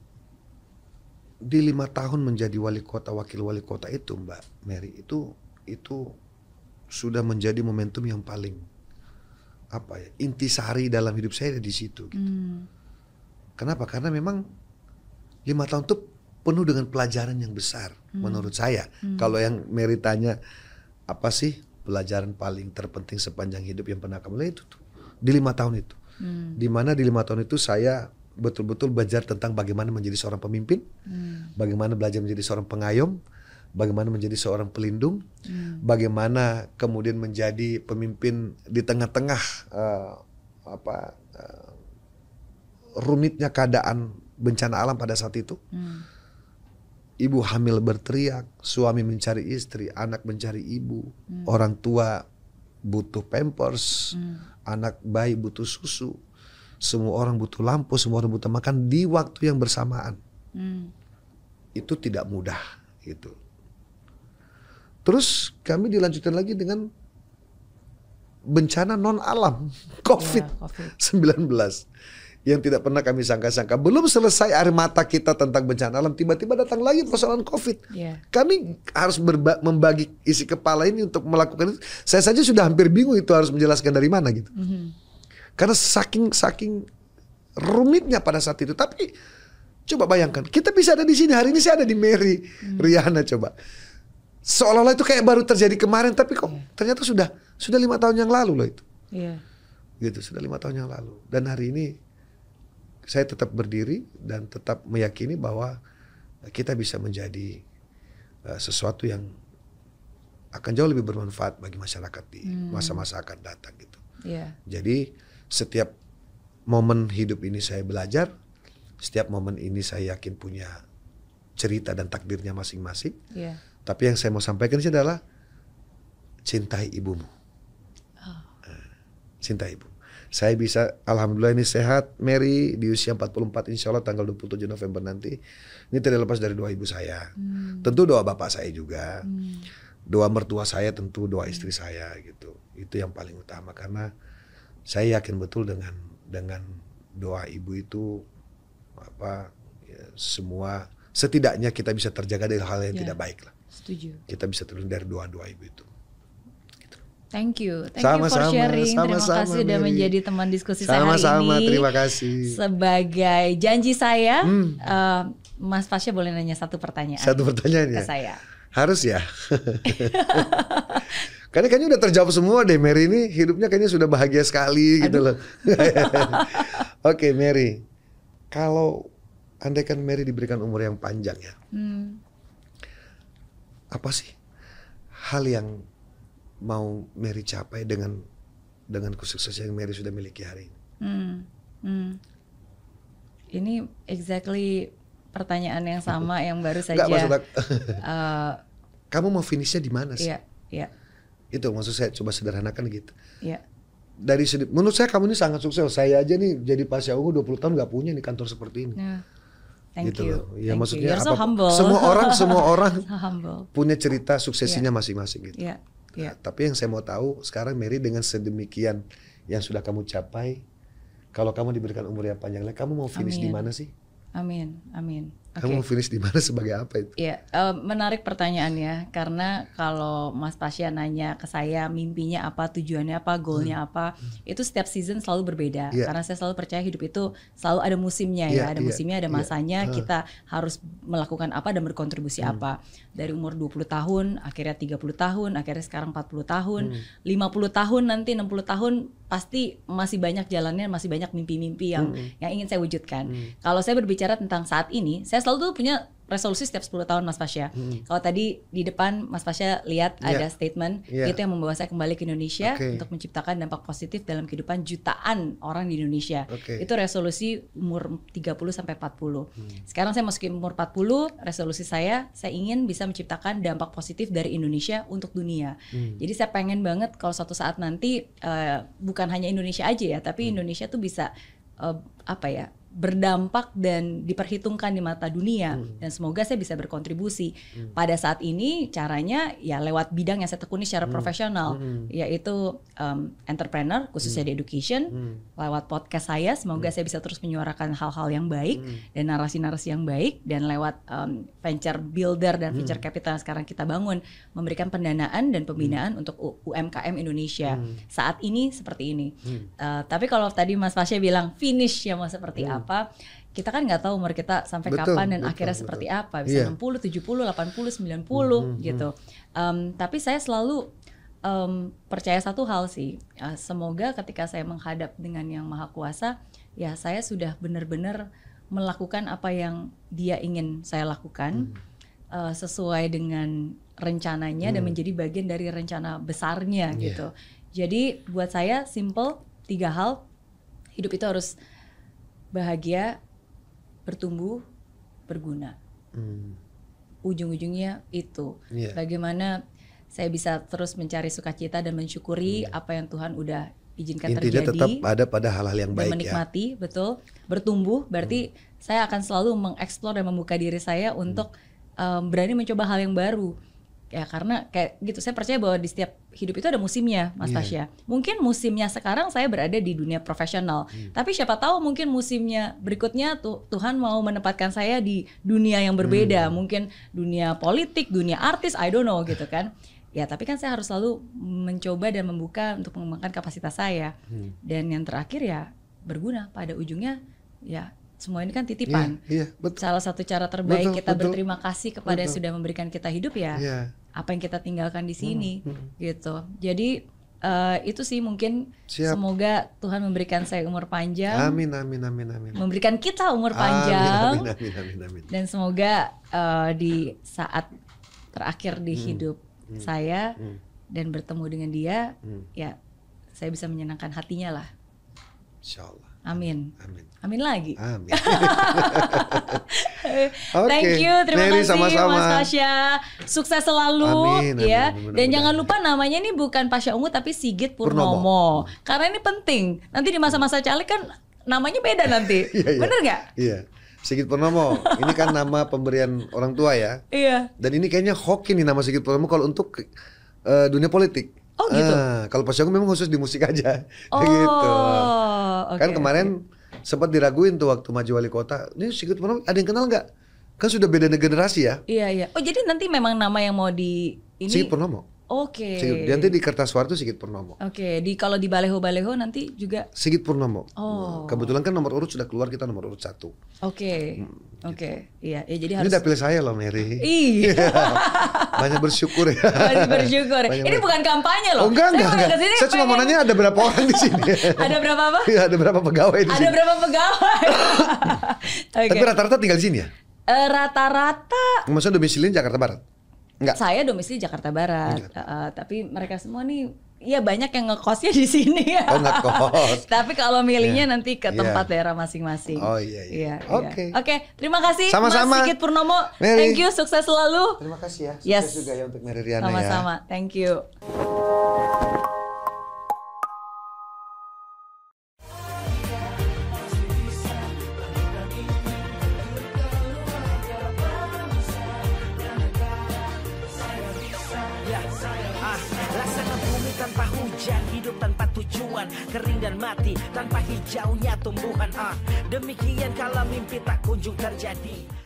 di 5 tahun menjadi wakil wali kota itu, Mbak Mary, itu sudah menjadi momentum yang paling intisari dalam hidup saya di situ. Gitu. Kenapa? Karena memang 5 tahun itu penuh dengan pelajaran yang besar menurut saya. Kalau yang Mary tanya apa sih pelajaran paling terpenting sepanjang hidup yang pernah kamu lihat, itu tuh di 5 tahun itu. Dimana di 5 tahun itu saya betul-betul belajar tentang bagaimana menjadi seorang pemimpin, bagaimana belajar menjadi seorang pengayom, bagaimana menjadi seorang pelindung, bagaimana kemudian menjadi pemimpin di tengah-tengah rumitnya keadaan bencana alam pada saat itu. Ibu hamil berteriak, suami mencari istri, anak mencari ibu, orang tua butuh pampers, anak bayi butuh susu. Semua orang butuh lampu, semua orang butuh makan di waktu yang bersamaan. Itu tidak mudah gitu. Terus kami dilanjutkan lagi dengan bencana non alam, COVID-19 yang tidak pernah kami sangka-sangka. Belum selesai air mata kita tentang bencana alam, tiba-tiba datang lagi persoalan COVID. Kami harus membagi isi kepala ini untuk melakukan itu. Saya saja sudah hampir bingung itu harus menjelaskan dari mana gitu. Karena saking rumitnya pada saat itu. Tapi coba bayangkan, kita bisa ada di sini hari ini, saya ada di Mary, Riana coba. Seolah-olah itu kayak baru terjadi kemarin, tapi kok ternyata sudah 5 tahun yang lalu loh itu. Gitu, sudah 5 tahun yang lalu. Dan hari ini saya tetap berdiri dan tetap meyakini bahwa kita bisa menjadi sesuatu yang akan jauh lebih bermanfaat bagi masyarakat di masa-masa akan datang gitu. Jadi setiap momen hidup ini saya belajar, setiap momen ini saya yakin punya cerita dan takdirnya masing-masing. Tapi yang saya mau sampaikan sih adalah cintai ibumu. Cintai ibu. Saya bisa, alhamdulillah ini sehat, Mary, di usia 44 insya Allah tanggal 27 November nanti. Ini tidak lepas dari doa ibu saya. Tentu doa bapak saya juga. Doa mertua saya, tentu doa istri saya gitu. Itu yang paling utama karena saya yakin betul dengan doa ibu itu semua setidaknya kita bisa terjaga dari hal yang tidak baik lah. Setuju. Kita bisa terlindung dari doa-doa ibu itu. Gitu. Thank you for sharing. Terima kasih sudah menjadi teman diskusi saya hari ini. Terima kasih. Sebagai janji saya, Mas Pasya boleh nanya satu pertanyaan. Satu pertanyaan ke ya. Saya. Harus ya. Karena kayaknya udah terjawab semua deh, Mary ini hidupnya kayaknya sudah bahagia sekali. Gitu loh. Oke, Mary, kalau andaikan Mary diberikan umur yang panjang ya, apa sih hal yang mau Mary capai dengan kesuksesan yang Mary sudah miliki hari ini? Ini exactly pertanyaan yang sama yang baru saja. Kamu mau finishnya di mana sih? Iya. Itu maksud saya, coba sederhanakan gitu. Iya. menurut saya kamu ini sangat sukses. Saya aja nih jadi Pasha Ungu 20 tahun nggak punya nih kantor seperti ini. Thank gitu you. Loh. Ya Thank maksudnya you. So humble. semua orang so punya cerita suksesinya masing-masing gitu. Yeah. Yeah. Nah, tapi yang saya mau tahu sekarang Mary dengan sedemikian yang sudah kamu capai, kalau kamu diberikan umur yang panjang lagi, kamu mau finish di mana sih? Amin. Kamu mau finish di mana sebagai apa itu? Iya, menarik pertanyaannya karena kalau Mas Pasha nanya ke saya mimpinya apa, tujuannya apa, goalnya apa, itu setiap season selalu berbeda. Karena saya selalu percaya hidup itu selalu ada musimnya ada musimnya, ada masanya kita harus melakukan apa dan berkontribusi apa. Dari umur 20 tahun, akhirnya 30 tahun, akhirnya sekarang 40 tahun, 50 tahun, nanti 60 tahun pasti masih banyak jalannya, masih banyak mimpi-mimpi yang ingin saya wujudkan. Kalau saya berbicara tentang saat ini, saya selalu tuh punya resolusi setiap 10 tahun Mas Pasha. Kalau tadi di depan Mas Pasha lihat ada statement itu yang membawa saya kembali ke Indonesia untuk menciptakan dampak positif dalam kehidupan jutaan orang di Indonesia. Itu resolusi umur 30 sampai 40. Sekarang saya masukin umur 40, resolusi saya ingin bisa menciptakan dampak positif dari Indonesia untuk dunia. Jadi saya pengen banget kalau suatu saat nanti bukan hanya Indonesia aja ya, tapi Indonesia tuh bisa berdampak dan diperhitungkan di mata dunia dan semoga saya bisa berkontribusi. Pada saat ini caranya ya lewat bidang yang saya tekuni secara profesional, yaitu entrepreneur khususnya di education, lewat podcast saya semoga saya bisa terus menyuarakan hal-hal yang baik dan narasi-narasi yang baik, dan lewat venture builder dan venture capital yang sekarang kita bangun memberikan pendanaan dan pembinaan untuk UMKM Indonesia. Saat ini seperti ini. Tapi kalau tadi Mas Pasha bilang finish ya mau seperti apa, kita kan nggak tahu umur kita sampai kapan dan akhirnya seperti apa, bisa 60, 70, 80, 90 gitu. Tapi saya selalu percaya satu hal sih, semoga ketika saya menghadap dengan Yang Maha Kuasa, ya saya sudah benar-benar melakukan apa yang Dia ingin saya lakukan, sesuai dengan rencananya dan menjadi bagian dari rencana besarnya gitu. Jadi buat saya simple, 3 hal, hidup itu harus bahagia, bertumbuh, berguna. Ujung-ujungnya itu. Bagaimana saya bisa terus mencari sukacita dan mensyukuri apa yang Tuhan udah izinkan intinya terjadi. tetap ada pada hal-hal yang baik, menikmati, betul. Bertumbuh, berarti saya akan selalu mengeksplor dan membuka diri saya untuk berani mencoba hal yang baru. Ya karena kayak gitu, saya percaya bahwa di setiap hidup itu ada musimnya, Mas Pasha. Mungkin musimnya sekarang saya berada di dunia profesional, tapi siapa tahu mungkin musimnya berikutnya Tuhan mau menempatkan saya di dunia yang berbeda, mungkin dunia politik, dunia artis, I don't know gitu kan. Ya tapi kan saya harus selalu mencoba dan membuka untuk mengembangkan kapasitas saya. Dan yang terakhir ya berguna, pada ujungnya ya semua ini kan titipan. Salah satu cara terbaik kita berterima kasih kepada yang sudah memberikan kita hidup ya. Apa yang kita tinggalkan di sini gitu. Jadi itu sih mungkin. Semoga Tuhan memberikan saya umur panjang. Amin. Memberikan kita umur panjang. Amin. Dan semoga di saat terakhir di hidup saya dan bertemu dengan Dia, ya saya bisa menyenangkan hatinya lah. Insyaallah. Amin lagi. Amin. Thank you, terima Mary, kasih sama-sama. Mas Pasha. Sukses selalu ya. Amin. Dan jangan lupa namanya ini bukan Pasha Ungu tapi Sigit Purnomo. Karena ini penting. Nanti di masa-masa caleg kan namanya beda nanti. Bener nggak? Iya. Sigit Purnomo. Ini kan nama pemberian orang tua ya. Iya. Dan ini kayaknya hoki nih nama Sigit Purnomo kalau untuk dunia politik. Oh gitu. Kalau Pasha Ungu memang khusus di musik aja. Gitu. Kan kemarin sempat diraguin tuh waktu maju wali kota. Ini Sigit Purnomo ada yang kenal nggak? Kan sudah beda generasi ya. Iya. Oh jadi nanti memang nama yang mau di ini. Sigit Purnomo. Oke. Nanti di Kertaswara tuh Sigit Purnomo. Oke. Kalau di baleho nanti juga Sigit Purnomo. Oh. Kebetulan kan nomor urut sudah keluar, kita nomor urut 1. Oke. Iya. Ya jadi ini harus. Ini dapil saya loh, Mary. Iya. Banyak bersyukur ya. Banyak bersyukur. Ini bukan kampanye loh. Enggak. Saya cuma mau nanya ada berapa orang di sini. Ada berapa apa? Iya, ada berapa pegawai di sini. Ada berapa pegawai? Tapi rata-rata tinggal di sini ya? Rata-rata. Maksudnya domisilinya Jakarta Barat? Enggak. Saya domisili Jakarta Barat. Tapi mereka semua nih, ya banyak yang ngekosnya di sini ya. Oh, ngekos. Tapi kalau milihnya nanti ke tempat daerah masing-masing. Oh iya. Oke, terima kasih sama-sama. Mas Sigit Purnomo. Mary. Thank you, sukses selalu. Terima kasih ya. Sukses juga ya untuk Mary Riana ya. Sama-sama. Thank you. Laksana bumi tanpa hujan, hidup tanpa tujuan, kering dan mati tanpa hijaunya tumbuhan. Demikian kalau mimpi tak kunjung terjadi.